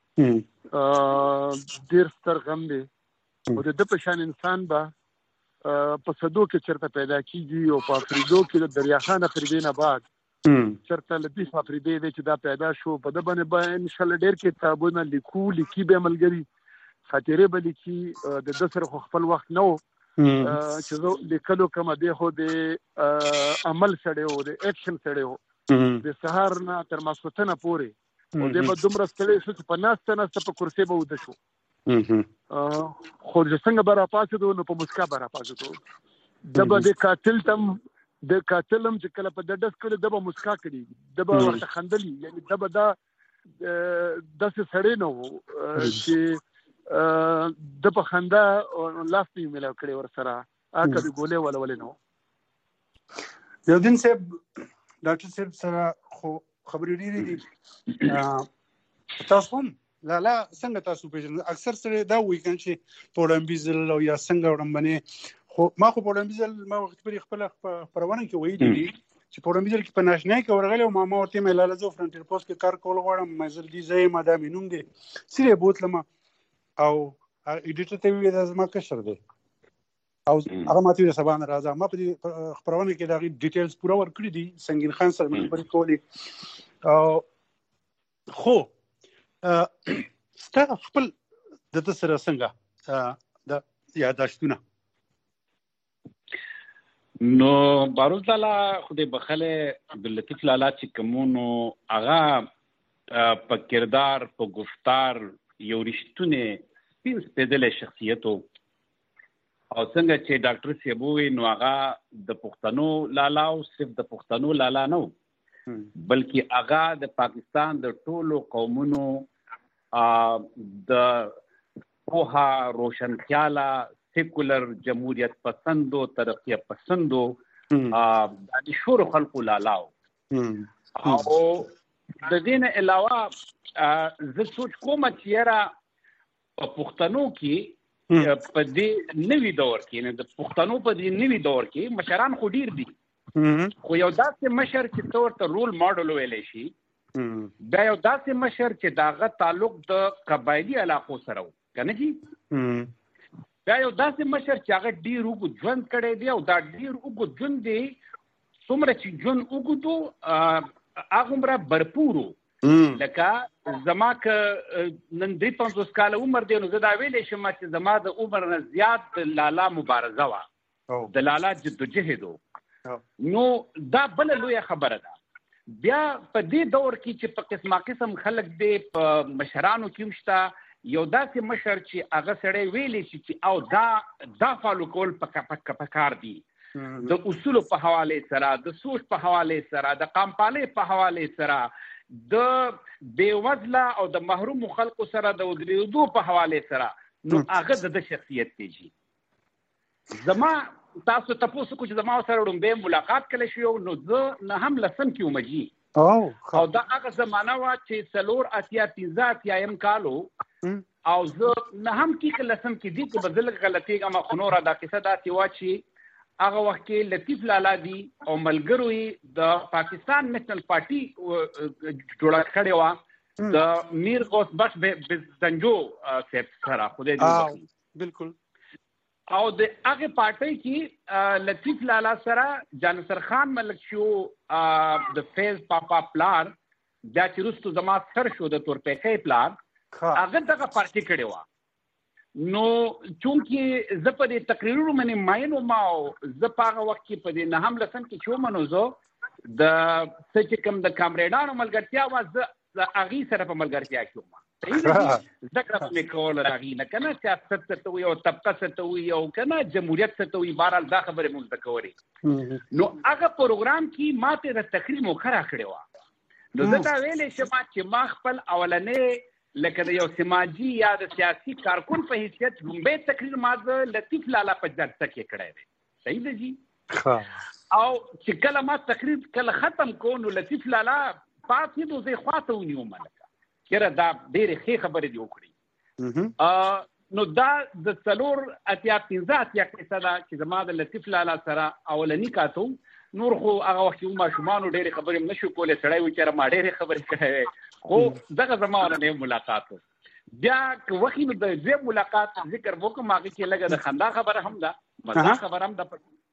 ډېر ستر غم دی او د د په شان انسان به په صدو کې چرته پیدا کیږي او په افریدو کې د دریاخان افریدې نه بعد چرته لطیف افریدې دی چې دا پیدا شو په د باندې به ان شاء الله ډېر کتابونه لیکو لیکي به ملګري خاطرې به لیکي د د سره خو خپل وخت نه چې زه لیکلو کوم دی خو د عمل سره او د اکشن سره د سهار نه تر ماسپښین پورې او د به دومره ستړی شو چې په ناسته ناسته په کرسۍ به وده شو خو چې څنګه به راپاڅېدو نو په مسکا به راپاڅېدو د به د قاتل تم د قاتل هم چې کله په د ډس کړي د به مسکا کړي د به ورته خندلي یعنې د به دا داسې سړی نه و چې د په خندا لاس نه ملاو کړی ورسره هغه د ګولې ولولې نو یو دین صاحب ډاکټر صاحب سره خو خبرې ډېرې دي تاسو هم لالا څنګه تاسو پیژنئ اکثر سره دا وایي چې پوډمبیزل او یا څنګه وړاندې خو ما خو پوډمبیزل ما وخت پر خپل پرونه کې وایي دي چې پوډمبیزل کې په ناشنای کې ورغلی او ما ما ورته مې لاله زه فرنټیر پوسټ کې کار کول غواړم مزل دي زه ما دا مینوم دي سره بوتلم او ایډیټر ته وی دا زما کشر دی او هغه ماته د سبا نه راځه ما په دې خبرونه کې دا ډیټیلز پوره ورکړي دي سنگین خان سره مې خبرې کولې او خو ستا خپل د ده سره څنګه د یاداشتونه نو باروز لالا خدای بخله عبداللطیف لالا چې کومونو هغه په کردار په گفتار یو رښتونه سپین سپېدلی شخصیت و او څنګه چې ډاکټر صاحب وویل نو هغه د پښتنو لالا او صرف د پښتنو لالا نه و بلکې هغه د پاکستان د ټولو قومونو د پوها روشنخیاله سیکولر جمهوریت پسندو ترقیه پسندو د شور خلقو لالا و او د دې نه علاوه زه سوچ کوم چې یاره په پښتنو کې په دې نوي دور کې نه د پښتنو په دې نوي دور کې مشران خو ډیر دي خو یو داسې مشر چې تور ته رول ماډل ویلی شي بیا یو داسې مشر چې د هغه تعلق د قبایلي علاقو سره و که نه جي بیا یو داسې مشر چې هغه ډېر اوږد ژوند کړی دی او دا ډېر اوږد ژوند دی څومره چې ژوند اوږد و هغومره برپور و لکه زما که نن درې پنځوس کاله عمر دی نو زه دا ویلی شم چې زما د عمر نه زیات د لالا مبارزه وه د لالا جدوجهد و نو دا بله لویه خبره ده بیا په دې دور کې چې په قسمه قسم خلک دی په مشرانو کې هم شته یو داسې مشر چې هغه سړی ویلی شي چې او دا دا فالو کول په کار دي د اصولو په حوالې سره د سوچ په حوالې سره د قامپالۍ په حوالې سره د بېوزله او د محرومو خلکو سره د ودرېدو په حوالې سره نو هغه د شخصیت دی زما تاسو تاسو کو چې زما سره ډومبه ملاقات کړی شو نو زه نه هم لسم کې ومجي او دا هغه زمانہ وا چې څلور اتیا پنځه اتیایم کالو او زه نه هم کې لسم کې دي چې بدل غلطي ما خنوره دا قصه دا تی وا چې هغه وخت کې لطیف لالا دی او ملګرو د پاکستان نېشنل پارټي جوړه کړې وه د میر غوث بخش بزنجو صاحب سره خدای دې بالکل او د هغې پارټۍ کې لطیف لالا سره جانصر خان ملک شو د فیض پاپا پلار دا چې وروستو زما سر شو د تورپیکۍ پلار هغه دغه پارټي کړې وه نو چونکې زه په دې تقریرونو باندې ماین وم او زه په هغه وخت کې په دې نهم لسم کې چې وم نو زه د څه چې کوم د کامریډانو ملګرتیا وه زه د هغې سره په ملګرتیا کې وم زده کړه به مې کوله د هغې نه که نه سیاست څه ته وایي او طبقه څه ته وایي او که نه جمهوریت څه ته وایي بهرحال دا خبرې مونږ زده کولې نو هغه پروګرام کې ما ته د تقریر موقع راکړې وه نو زه دا ویلی شم چې ما خپل اولنی لکه د یو سماجي یا د سیاسي کارکون په حیثیت لومبی تقریر ما د لطیف لالا په جلسه کې کړی دی. صحیح ده جی؟ او چې کله ما تقریر کله ختم کو نو لطیف لالا پاتې زه خواته ونیوم لکه چېرې دا ډېرې ښې خبرې دې وکړي. نو دا د څلور اتیا پنځه اتیا فیصده چې زما د لطیف لالا سره اولني کاتو نور خو هغه وخت یو ماشومانو ډېرې خبرې هم نشو کولی. سړی وایي چېرې ما ډېرې خبرې کړی خو دغه زما ورننی ملاقات و. بیا که وخت نو د دویم ملاقات ذکر وکړم هغې کې لږه د خندا خبره هم ده مزاح خبره هم ده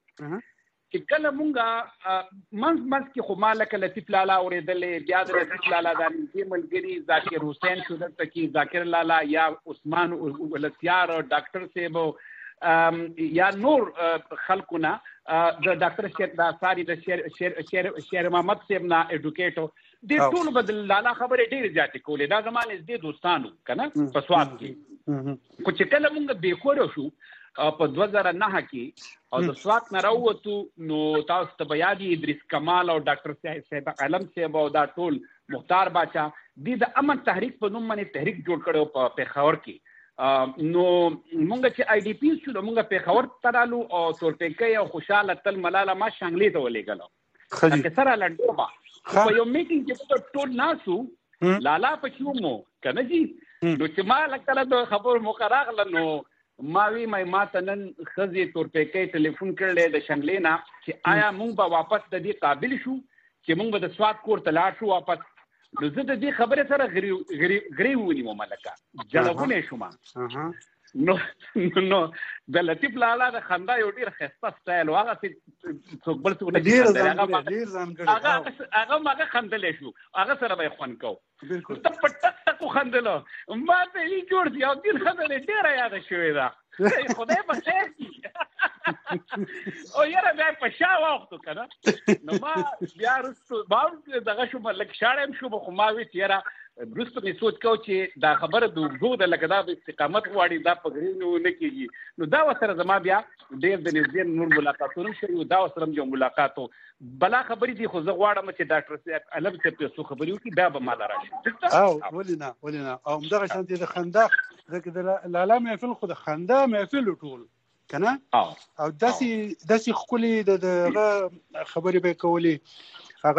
چې کله مونږ منځ منځ کې خو ما لکه لطیف لالا اورېدلې بیا د لطیف لالا دا نږدې ملګري ذاکر حسین شو دلته کې ذاکر لالا یا عثمان ولسیار ډاکټر صاحب یا نور خلکو نه د ډاکټر شیر دا ساري د شیر شیر شیر محمد صاحب نه ایډوکیټر دې ټولو به د لالا خبرې ډېرې زیاتې کولې. دا زما نږدې دوستانو که نه په سوات کې. خو چې کله مونږ بېخوره شو په دوه زره نهه کې او د سوات نه راووتو نو تاسو ته به یاد وي ادریس کمال او ډاکټر صاحب علم صاحب او دا ټول مختار باچا دې د امن تحریک په نوم باندې تحریک جوړ کړی په پېښور کې. نو مونږ چې آی ډي پی شو نو مونږ پېښور ته رالو او تورپیکۍ او خوشحاله تل ملاله ما شانګلې ته ولېږلو اکثره لنډوبه په یو میټینګ کې ټول ناسو لالا پکې ومو که نه جي. نو چې ما لږ کله د خبرو موقع راغله نو ما وی ما ما ته نن ښځې تورپیکۍ ټلیفون کړلی د شنګلې نه چې آیا مونږ به واپس د دې قابل شو چې مونږ به د سوات کور ته لاړ شو واپس. نو زه د دې خبرې سره غرې ونیوم لکه جلغونی شوم. نو نو د لطیف لالا د خندا یو ډېر ښایسته سټایل و. هغه څوک بل څوک نه هغه ماغه خندلی شو هغه سره به یې خوند کوو. ته په ټک ټک وخندلو ما ته یې جوړ دي او دین خبرې ډېره یاده شوې ده خدای به خیر کړي او یاره بیا په شا واوښتو که نه. نو ما بیا وروستو ما دغه شوم لږ شاړی هم شوم خو ما وی چې یاره وروسته مې سوچ کوو چې دا خبره د اوږدو ده لکه دا به استقامت غواړي دا په غرینو نه کېږي. نو دا ورسره زما بیا ډېر د نږدې نور ملاقاتونه هم شوي دا ورسره هم یو ملاقات و. بلا خبرې دي خو زه غواړم چې ډاکټر صاحب علم صاحب یو څو خبرې وکړي بیا به ما له راشي. او ولې نه ولې نه او همدغه شانتې د خندا ځکه د لالا محفل خو د خندا محفل ټول که نه او داسې داسې ښکلې د دغه خبرې به یې کولې. هغه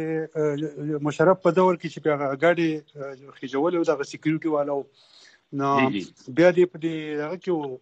د مشرف په دور کې چې په هغه ګاډي خېجولې و دغه سیکیورټي والا و نو بیا دې په دې هغه کې و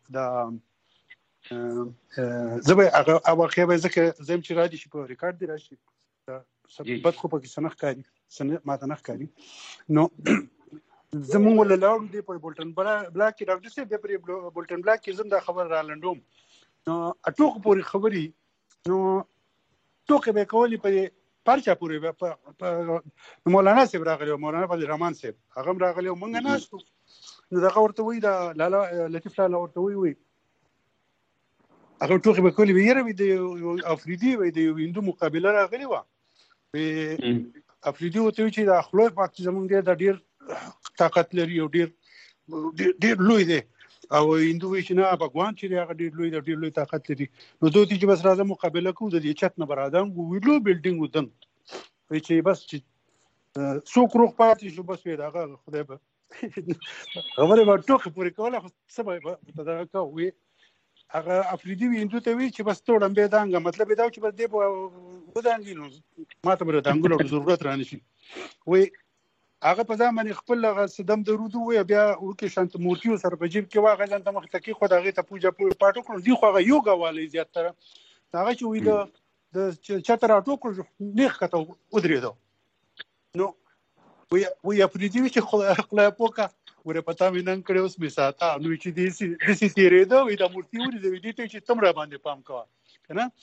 د زه به هغه واقعه به ځکه زه یم چې رادي شي په ریکارډ دې راشي بد خو پکې څه نه ښکاري ما ته نه ښکاري. نو زمونږ له لاړو دی په بولټن بلاک کې ډاکټر صاحب بیا پرې بولټن بلاک کې زم دا خبر را لنډوم نو ټوکو پورې خبرې نو ټوکې به یې کولې په پرچا پورې مولانا صاحب راغلی و مولانا فضل الرحمن صاحب هغه هم راغلی و مونږ ناست وو نو دغه ورته وایي دا لالا لطیف لالا ورته وایي وایي هغه ټوکې به کولې وایي یاره وایي د افریدي وایي د یو هندو مقابله راغلې وه افریدي ورته وایي چې دا خدای پاک چې زمونږ دی دا ډېر طاقت لري او ډېر ډېر لوی دی او هندو وایي چې نه بګوان چې دی هغه ډېر لوی دی ډېر لوی طاقت لري. نو دوی چې بس راځه مقابله کوو د دې چت نه به رادنګو وایي لوی بلډینګ و دنګ وایي چې بس چې څوک روغ پاتې شو بس وایي د هغه خدای به خبرې به ټوکې پورې کوله خو څه به په دغه کوو وایي هغه افریدي وي هندو ته وایي چې بس ته ړمبې دانګه مطلب یې دا چې بس دی به ودانګي نو ما ته به د دانګلو ضرورت را نه شي. وایي هغه په ځان باندې خپل هغه صدم درود ووایه بیا وکړې شانت مورتي ورسره په جیب کې واغې ځان ته مخې ته کېښود هغې ته پوجا پاټ وکړو دي خو هغه یوګا والی زیاتره هغه چې وایي د چاته راټوک کړو نیغ کته ودرېدو نو وایي افریدي وي چې خدای پوکه ورې پتا مې نن کړې اوس مې ساته نو چې داسې تېرېده وایي دا مورتي ولیده وایي دې ته چې تم را باندې پام کوه که نه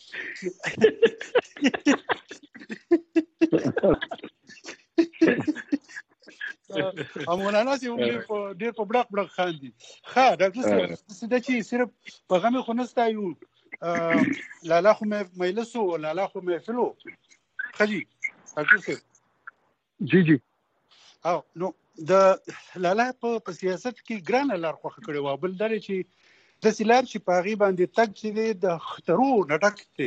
او مولانا صاحب ډېر په بړق بړق خاندي. ښه ډاکټر صاحب داسې ده چې صرف په غمې خو نه ستایو لالا خو مجلس و لالا خو محفل و ښه جي ډاکټر صاحب جی جی او نو د لالا په سیاست کې ګرانه لار خوښه کړې وه. بل دا دی چې داسې لار چې په هغې باندې تګ چې دی د خطرو نه ډک دی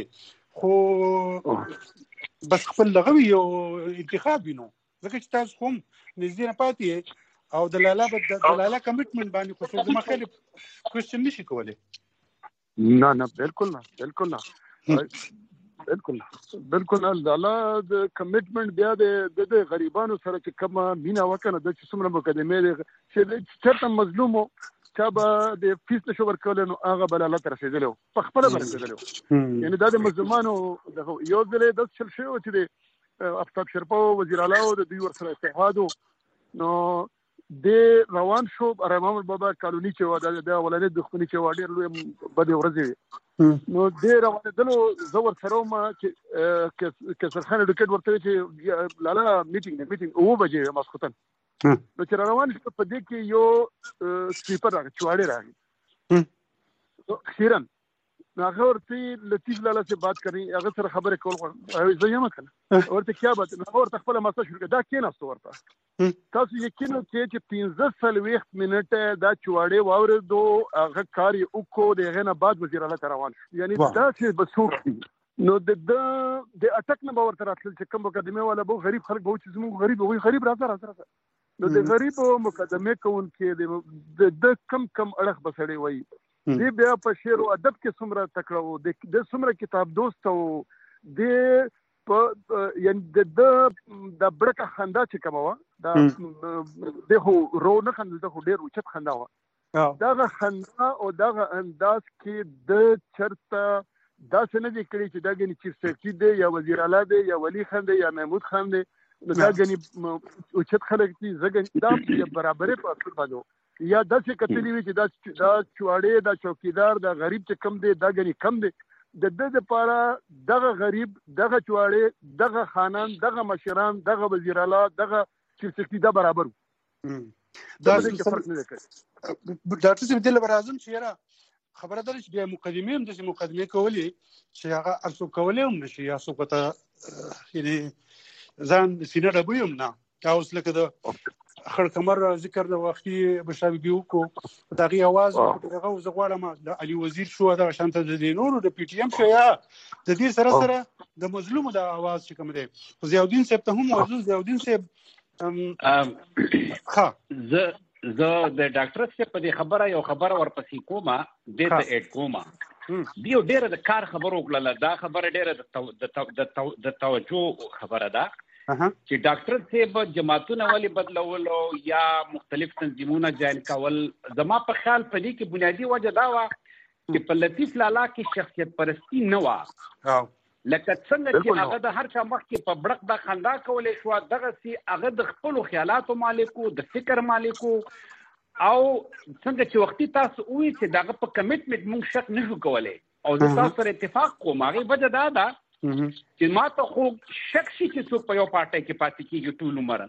خو بس خپل دغه وي یو انتخاب وي نو ځکه چې تاسو خو هم نږدې نه پاتې او د لالا د لالا کمټمنټ باندې خو څه ما خیال کوېسچن نشي کولای. نه نه بالکل نه بالکل نه بالکل بالکل لالا د کمټمنټ بیا د غریبانو سره چې کومه مینا وکنه د چې څومره مقدمه چې چرته مظلوم چا به د فیس نشو ورکول نو هغه بل الله تر رسیدلو په خپل ورسیدلو یعنی دا د مظلومانو یو ځل د څل شی او چې د افتاب شرپا وزیر اعلی او د دوی ورسره اتحادو نو د روان شو رحمان بابا کالونی چې و د ولادت دښمنی چې و ډېر لوی بده ورځي نو د روان دلو زور سره ما چې کسرخان ډکټ ورته چې لالا میټینګ میټینګ او بجې ماسختن نو چې روان شو په دې کې یو سپیکر راغی چواړی راغی نو خیرن هغه ورته لطیف لالا سے بات کرنی هغه سره خبره کول غواړم زه یم کنه ورته کیا بات نو ورته خپل مسله شروع کړه دا کې نه ورته تاسو یقین وکړئ چې پنځه سلويخت منټه دا چواړی واورې دو هغه کار یو کو دغه نه بعد وزیر اعلی روان شو یعنی دا چې بسوک نو د د اٹک نه باور تر اصل چې کوم مقدمه والا بو غریب خلک بو چې زموږ غریب وي غریب راځه راځه نو د غریب مقدمه کوون کې د کم کم اړه بسړي وای دی بیا په شعر او ادب کې څومره تکړه د څومره کتاب دوست او د یعنی د د برکه خندا چې کومه دا دغه رو نه خندا دغه ډیر اوچت خندا و دغه خندا او دغه انداز کې د چرته دا څنګه دي کړی چې دا غني چیف سیکرټری دی یا وزیر اعلی دی یا ولی خان دی یا محمود خان دی دا غني اوچت خلک دي زګن دا برابرې په اصل باندې یا داسې کتلی وي چې دا دا چواړې دا چوکیدار دا غریب چې کم دی دا غني کم دی د د لپاره دغه غریب دغه چواړې دغه خانان دغه مشران دغه وزیر اعلی دغه چیف سیکرټری دا برابر دا څه فرق نه کوي. ډاکټر صاحب د لبرازم چې را خبره ده چې بیا مقدمه هم د مقدمه کولې چې هغه ارسو کولې هم نشي یا څه پته یعنی ځان سینه راوي هم نه تاسو لکه د خړ کمر ذکر د وختي بشابي بیو کو دا غي आवाज دغه زغواړم د علي وزیر شو دا شانته د دینونو د پی ټی ایم شو یا د دې سره سره د مظلوم د आवाज چې کوم دی ضیاءالدین صاحب ته هم موضوع ضیاءالدین صاحب ها ز ز د ډاکټر صاحب په دې خبره یو خبره ورپسې کومه د ته اډ کومه دیو ډیره د کار خبرو وکړه دا خبره ډیره د د توجه خبره ده چې ډاکټر صاحب جماعتونه ولې بدلولو یا مختلف تنظیمونه جوائن کول زما په خیال په دې کې بنیادی وجه دا و چې په لطیف لالا کې شخصیت پرستی نه و لکه څنګه چې هغه د هر چا مخ کې په بړق د خندا کولې شو دغه سي هغه د خپل خیالاتو مالکو د فکر مالکو او څنګه چې وختي تاسو وی چې دغه په کمټمنټ موږ شک نشو کولای او د تاسو سره اتفاق کوم هغه وجه دا ده چې ما ته خو شک شي چې څوک په یو پارټي کې پاتې کېږي ټول عمر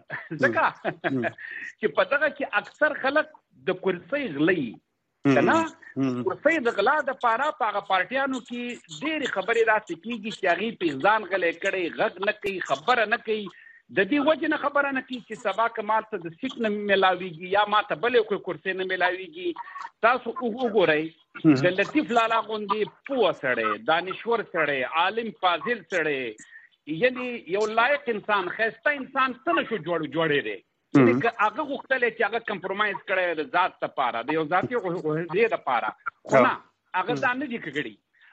ځکه چې په دغه کې اکثر خلک د کرسۍ غلي کنه کرسۍ د غلا د پاره په هغه پارټیانو کې ډېری خبرې راځي کېږي چې هغه په ځان غلې کړي غږ نه کوي خبره نه کوي د دې وجه نه خبره نه کوي چې سبا کمال ته د سیټ نه ملاويږي یا ما ته بلې کوئی کرسۍ نه ملاويږي تاسو وګورئ د لطیف لالا غوندي پوه سړی دانشور سړی عالم فاضل سړی یعنی یو لایق انسان خسته انسان څنګه شو جوړ جوړې دی چې هغه غوښتل چې هغه کمپرمایز کړي د ذات لپاره د یو ذاتي غوښتنې لپاره خو نه هغه ځان نه دي کړی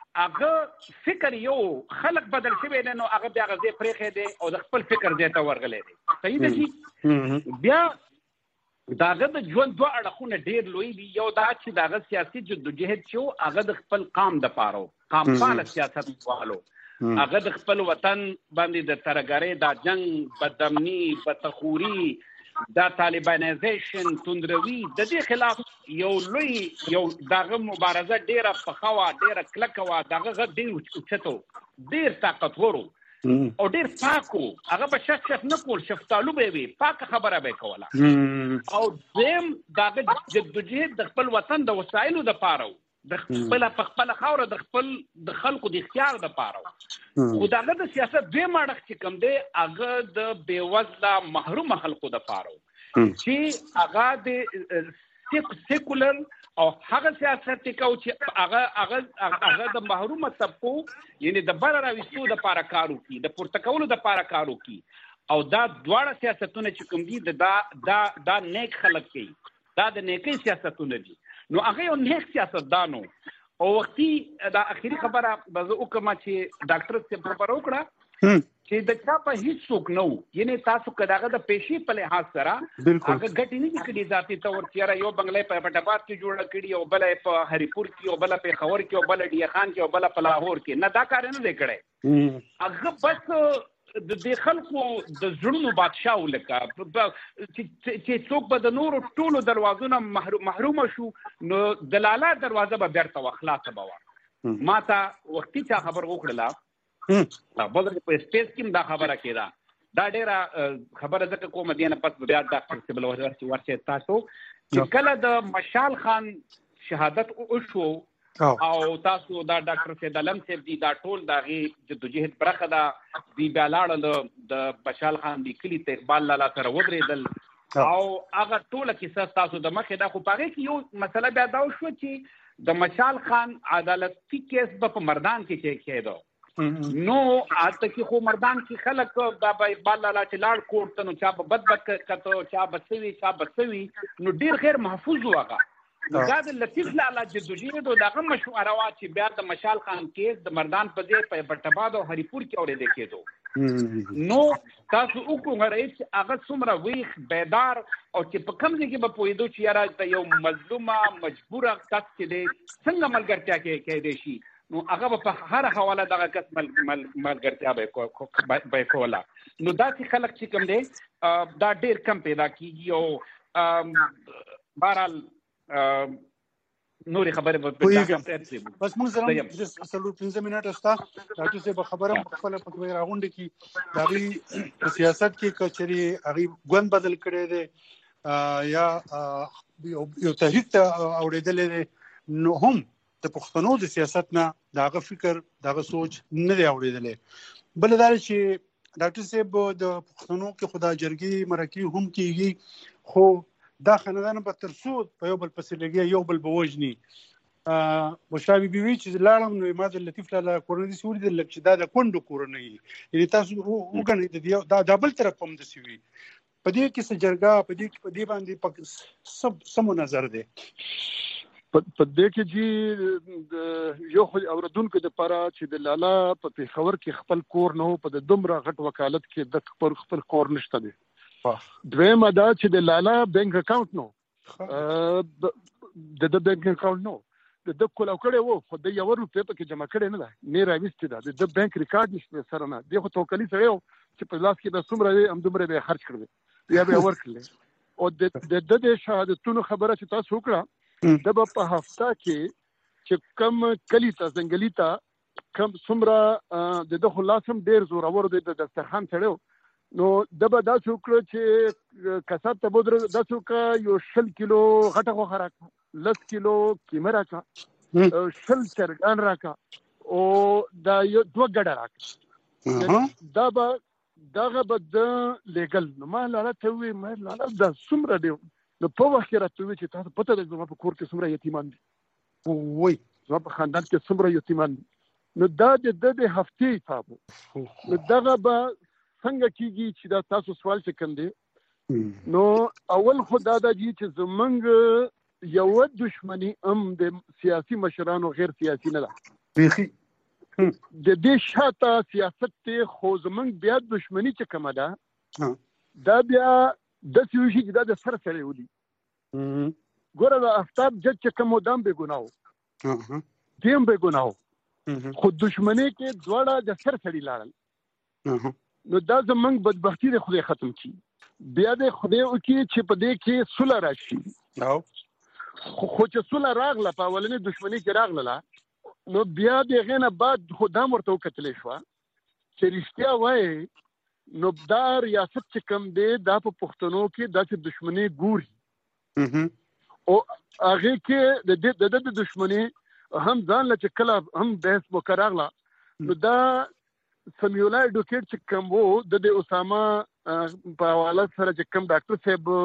هغه فکر یو خلق بدل شوی نه نو هغه بیا غزي پرېخې دی او د خپل فکر ځای ته ورغلی دی صحیح ده چې بیا داغه د ژوند دوه اړخونه ډېر لوی دي یو دا چې داغه سیاسي جدوجہد شو هغه د خپل قام د پاره قام پال سیاست والو هغه د خپل وطن باندې د ترګری د جنگ بدامنی بدخوري دا طالبانایزیشن توندروي د دې خلاف یو لوی یو داغه مبارزه ډیره پخوا ډیره کلکوا داغه ډیر اوچتو ډیر طاقتورو او ډیر پاکو هغه په شخص شخص نه کول شفتالو به وي پاک خبره به کوله او زم داغه جدوجہد د خپل وطن د وسایلو د پاره د خپل په خپل خاور د خپل د خلکو د اختیار د پاره خو داغه د سیاست دوی ماړه چې کوم دی هغه د بیوزله محروم خلکو د پاره چې هغه د سیکولر او هغه سیاست کو چې هغه هغه هغه د محرومه طبقو یعنی د بر راوستو د پاره کارو کی د پورتکولو د پاره کارو کی او دا دواړه سیاستونه چې کوم دي دا دا دا نیک خلک کوي دا د نیکي سیاستونه دي نو هغه یو نیک سیاستدانو او وختي دا اخیری خبره به زه وکړم چې ډاکټر صاحب خبره وکړه چې د چا په هیڅ څوک نه وو یعنی تاسو کداغه د پیشي په لحاظ سره هغه ګټې نه دي کړي ذاتي تور چې یو بنگلې په پټاباد کې جوړه کړي او بل په هریپور کې او بل په خور کې او بل ډی خان کې او بل په لاهور کې نه دا کار نه دی کړی هغه بس د دې خلکو د زړونو بادشاه ولکه چې څوک به د نورو ټولو دروازونو محروم شو نو د لالا دروازه به بیرته خلاصه به ما ته وختي چا خبر وکړله بل په سپیس کې دا خبره کېده دا ډېره خبره ځکه کومه دی نه پس بیا ډاکټر صاحب ورته ورته تاسو چې کله د مشال خان شهادت وشو او تاسو دا ډاکټر سید علم صاحب دی دا ټول دغه جدوجہد برخه دا دی بیا لاړل د مشال خان دی کلی ته اقبال لالا سره ودرېدل او هغه ټول کیسه تاسو د مخه دا خو پاره کې یو مسله بیا دا شو چې د مشال خان عدالتي کیس په مردان کې کې کېدو نو اته کې خو مردان کې خلک د اقبال لالا چې لاړ کوټ ته نو چا په بد بد کته چا بسوي چا بسوي نو ډیر غیر محفوظ وغه دا د لطیف لالا جدوجہد دغه مشوره وا چې بیا د مشال خان کیس د مردان په ځای په پټاباد او هریپور کې اورېدل کېدو نو تاسو وګورئ چې هغه څومره ویښ بیدار او چې په کوم ځای کې به پوهېدو چې یاره یو مظلومه مجبوره کس چې دی څنګه ملګرتیا کې کېدی شي نو هغه په هر حواله دغه کس ملګرتیا به کوله نو داسې خلک چې کوم دی دا ډېر کم پیدا کېږي او بهرحال نورې خبرې به بس موږ سره څلور پنځه منټه شته ډاکټر صاحب خبره خپله پکې راغونډه کې د هغې په سیاست کې کچري هغې ګوند بدل کړی دی یا یو تحریک ته اورېدلی دی نو هم د پښتنو د سیاست نه دغه فکر دغه سوچ نه دی اورېدلی بل دا چې ډاکټر صاحب د پښتنو کې خدا جرګي مرکې هم کېږي خو دا خاندان به تر څو په یو بل پسې لګي یو بل به وژني بشرا بیبي وی چې لاړم نو ما د لطیف لالا کورنۍ سوري د لکه دا د کندو کورنۍ یعنی تاسو وګڼئ دا د بل طرف هم د سوي په دې کې څه جرګه په دې په دې باندې سب سمو نظر دی په دې کې چې یو اوردونکو د پاره چې د لالا په پیښور کې خپل کور نه په د دومره غټ وکالت کې د خپل خپل کور نشته دی دویمه دا چې د لالا بانک اکاونټ نو د د بانک اکاونټ نو د د کول او کړه وو خو د یو روپې په کې جمع کړي نه ده نه راوستي ده د بانک ریکارډ نشته سره نه دی خو توکلی سره یو چې په لاس کې د څومره هم دومره به خرج کړی بیا به ورکړي او د د د شهادتونو خبره چې تاسو وکړه د په هفته کې چې کم کلی ته ځنګلی ته کم څومره د د خلاصم ډیر زور اور د دسترخوان سره نو د به دا څوکړه چې کسب ته بدر د څوکا یو شل کیلو غټه خو راکا لس کیلو کیمه راکا شل چرګان راکا او دا یو دوه ګډه راکا دا به دغه به د لیګل نو ما لاله ته وی مې لاله دا څومره دی نو په وخت کې راته وی چې تاسو پته ده زما په کور کې څومره یتیمان دي وای زما په خاندان کې څومره یتیمان دي نو دا د د هفتې حساب نو دغه به څنګه کیږي چې دا تاسو سوال چې کوم دی نو اول خدا دا دي چې زمونږ یو دښمنی هم د سیاسي مشرانو غیر سیاسي نه ده بيخي د دې شاته سیاست ته خو زمونږ بیا دښمنی چې کومه ده دا بیا د سیوشي چې دا د سر سره ودی ګوره د افتاب جج چې کوم دام به ګناو دیم به ګناو خو دښمنی کې دواړه د سر سړي لاړل نو دا زمونږ بدبختی د خدای ختم کی بیا د خدای وکي چې په دې کې صلح راشي خو چې صلح راغله په اولنې دښمنی کې راغله نو بیا د غینه بعد خدای مرته وکتلې شو چې رښتیا وایي نو دا ریاست چې کوم دی دا په پښتنو کې داسې دښمنی ګوري او هغه کې د د د دښمنی هم ځان لچ کله هم بحث وکړاغله نو دا سمیولا اډوکیټ چې کوم وو د اسامه په حواله سره چې کوم ډاکټر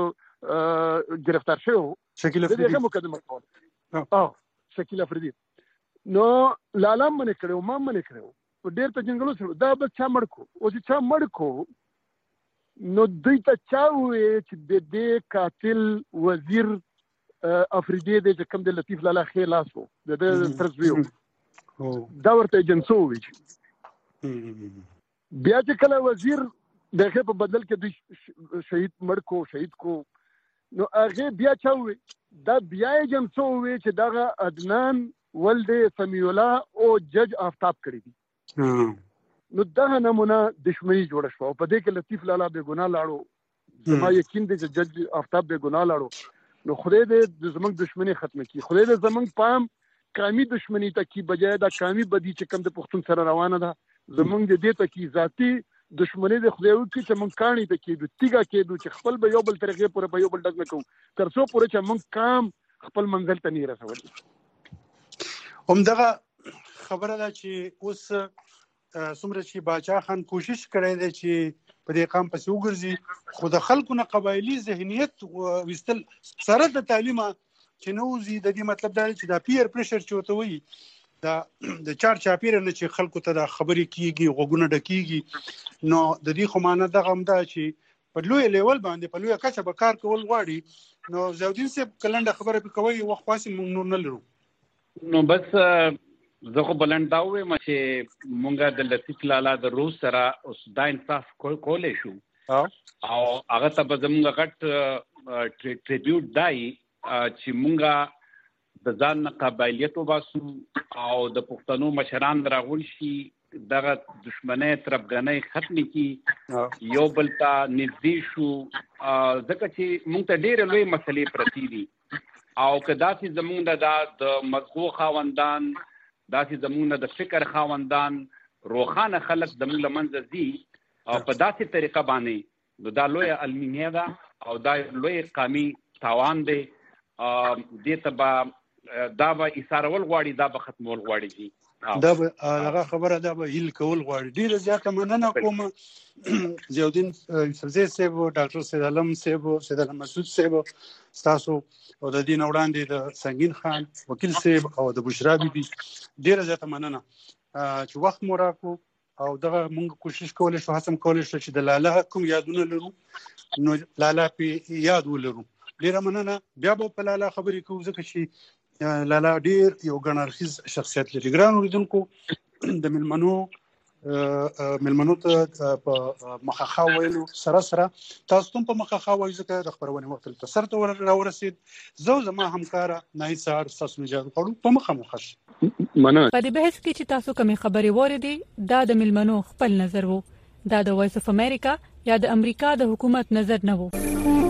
صاحب گرفتار شو شکیل افریدی دغه مقدمه کوله اه شکیل افریدی نو لالا منې کړو ما منې کړو ډېر په جنگلو سره دا به چا مړ کو او چې چا مړ کو نو دوی ته چا وویل چې د دې قاتل وزیر افریدي دی چې کوم د لطیف لالا ښی لاس و د ده ترزوی دا ورته ایجنسو وویل بیا چې کله وزیر د هغې په بدل کې دوی شهید مړ کو شهید کو نو هغې بیا چا وویل دا بیا ایجنسو وویل چې دغه عدنان ولد سمیع الله او جج آفتاب کړی دي نو دغه نمونه دشمنی جوړه شوه او په دې کې لطیف لالا بې ګناه لاړو زما یقین دی چې جج آفتاب بې ګناه لاړو نو خدای دې زموږ دشمنی ختمه کړي خدای دې زموږ پام قومي دشمنی ته کی بجای دا قومي بدی چې کوم د پښتون سره روانه ده زموږ د دې ته کی ذاتی دشمنی د خدای وکړي چې موږ کاڼي ته کېدو تیږه کېدو چې خپل به یو بل طریقې پورې به یو بل ډز نه کوو تر څو پورې چې موږ کام خپل منزل ته نه رسولی همدغه خبره ده چې اوس څومره چې باچا خان کوشش کړی دی چې په دې قام پسې وګرځي خو د خلکو نه قبایلي ذهنیت ویستل سره د تعلیمه چې نه وځي د دې مطلب دا چې دا پیر پریشر چې ورته وایي دا د چار چاپیره نه چې خلکو ته دا خبرې کیږي غوږونه ډکیږي نو د دې خو معنی دغه هم ده چې په لوی لیول باندې په لویه کچه به کار کول غواړي نو ضیاءالدین صاحب کلنډه خبره پې کوئ وخت خاصې موږ نور نه لرو نو بس زه خو بلند دا ووایم چې مونږ د لطیف لالا د روز سره اوس دا انصاف کولی شو او هغه ته به زمونږ غټ ټریبیوټ دی چې مونږ د ځان نه قبایلیت وباسو او د پښتنو مشران راغونډ شي دغه دشمنۍ تربګنۍ ختمې کړي یو بل ته نږدې شو ځکه چې مونږ ته ډېرې لویې مسلې پرتې دي او که داسې زمونږ نه دا د مغزو خاوندان داسې زمونږ نه د فکر خاوندان روښانه خلک زمونږ له منځه ځي او په داسې طریقه باندې نو دا لویه المینیه ده او دا لوی قومي تاوان دی دې ته به دا به ایثارول غواړي دا به ختمول غواړي دي دا به هغه خبره دا به هیل کول غواړي ډېره زیاته مننه کوم ضیاءالدین یوسفزی صاحب ډاکټر سید عالم صاحب سید علم مسعود صاحب ستاسو او د دې نه وړاندې د سنگین خان وکیل صاحب او د بشرا بیبي ډېره زیاته مننه چې وخت مو راکړو او دغه موږ کوشش کولی شو هڅه کولی شو چې د لالا کوم یادونه لرو نو لالا پې یاد ولرو ډېره مننه بیا به په لالا خبرې کوو ځکه چې لالا ډېر یو ګڼارخیز شخصیت لري ګران اورېدونکو د مېلمنو مېلمنو ته په مخه ویلو سره سره تاسو هم په مخه وایئ ځکه د خپرونې وخت ته سر ته راورسېد زه زما همکاره ناهید سهار ستاسو نه اجازه غواړو په مخه مو ښه شي مننه په دې بحث کې چې تاسو کومې خبرې واورېدې دا د مېلمنو خپل نظر و دا د وایس اف امریکا یا د امریکا د حکومت نظر نه و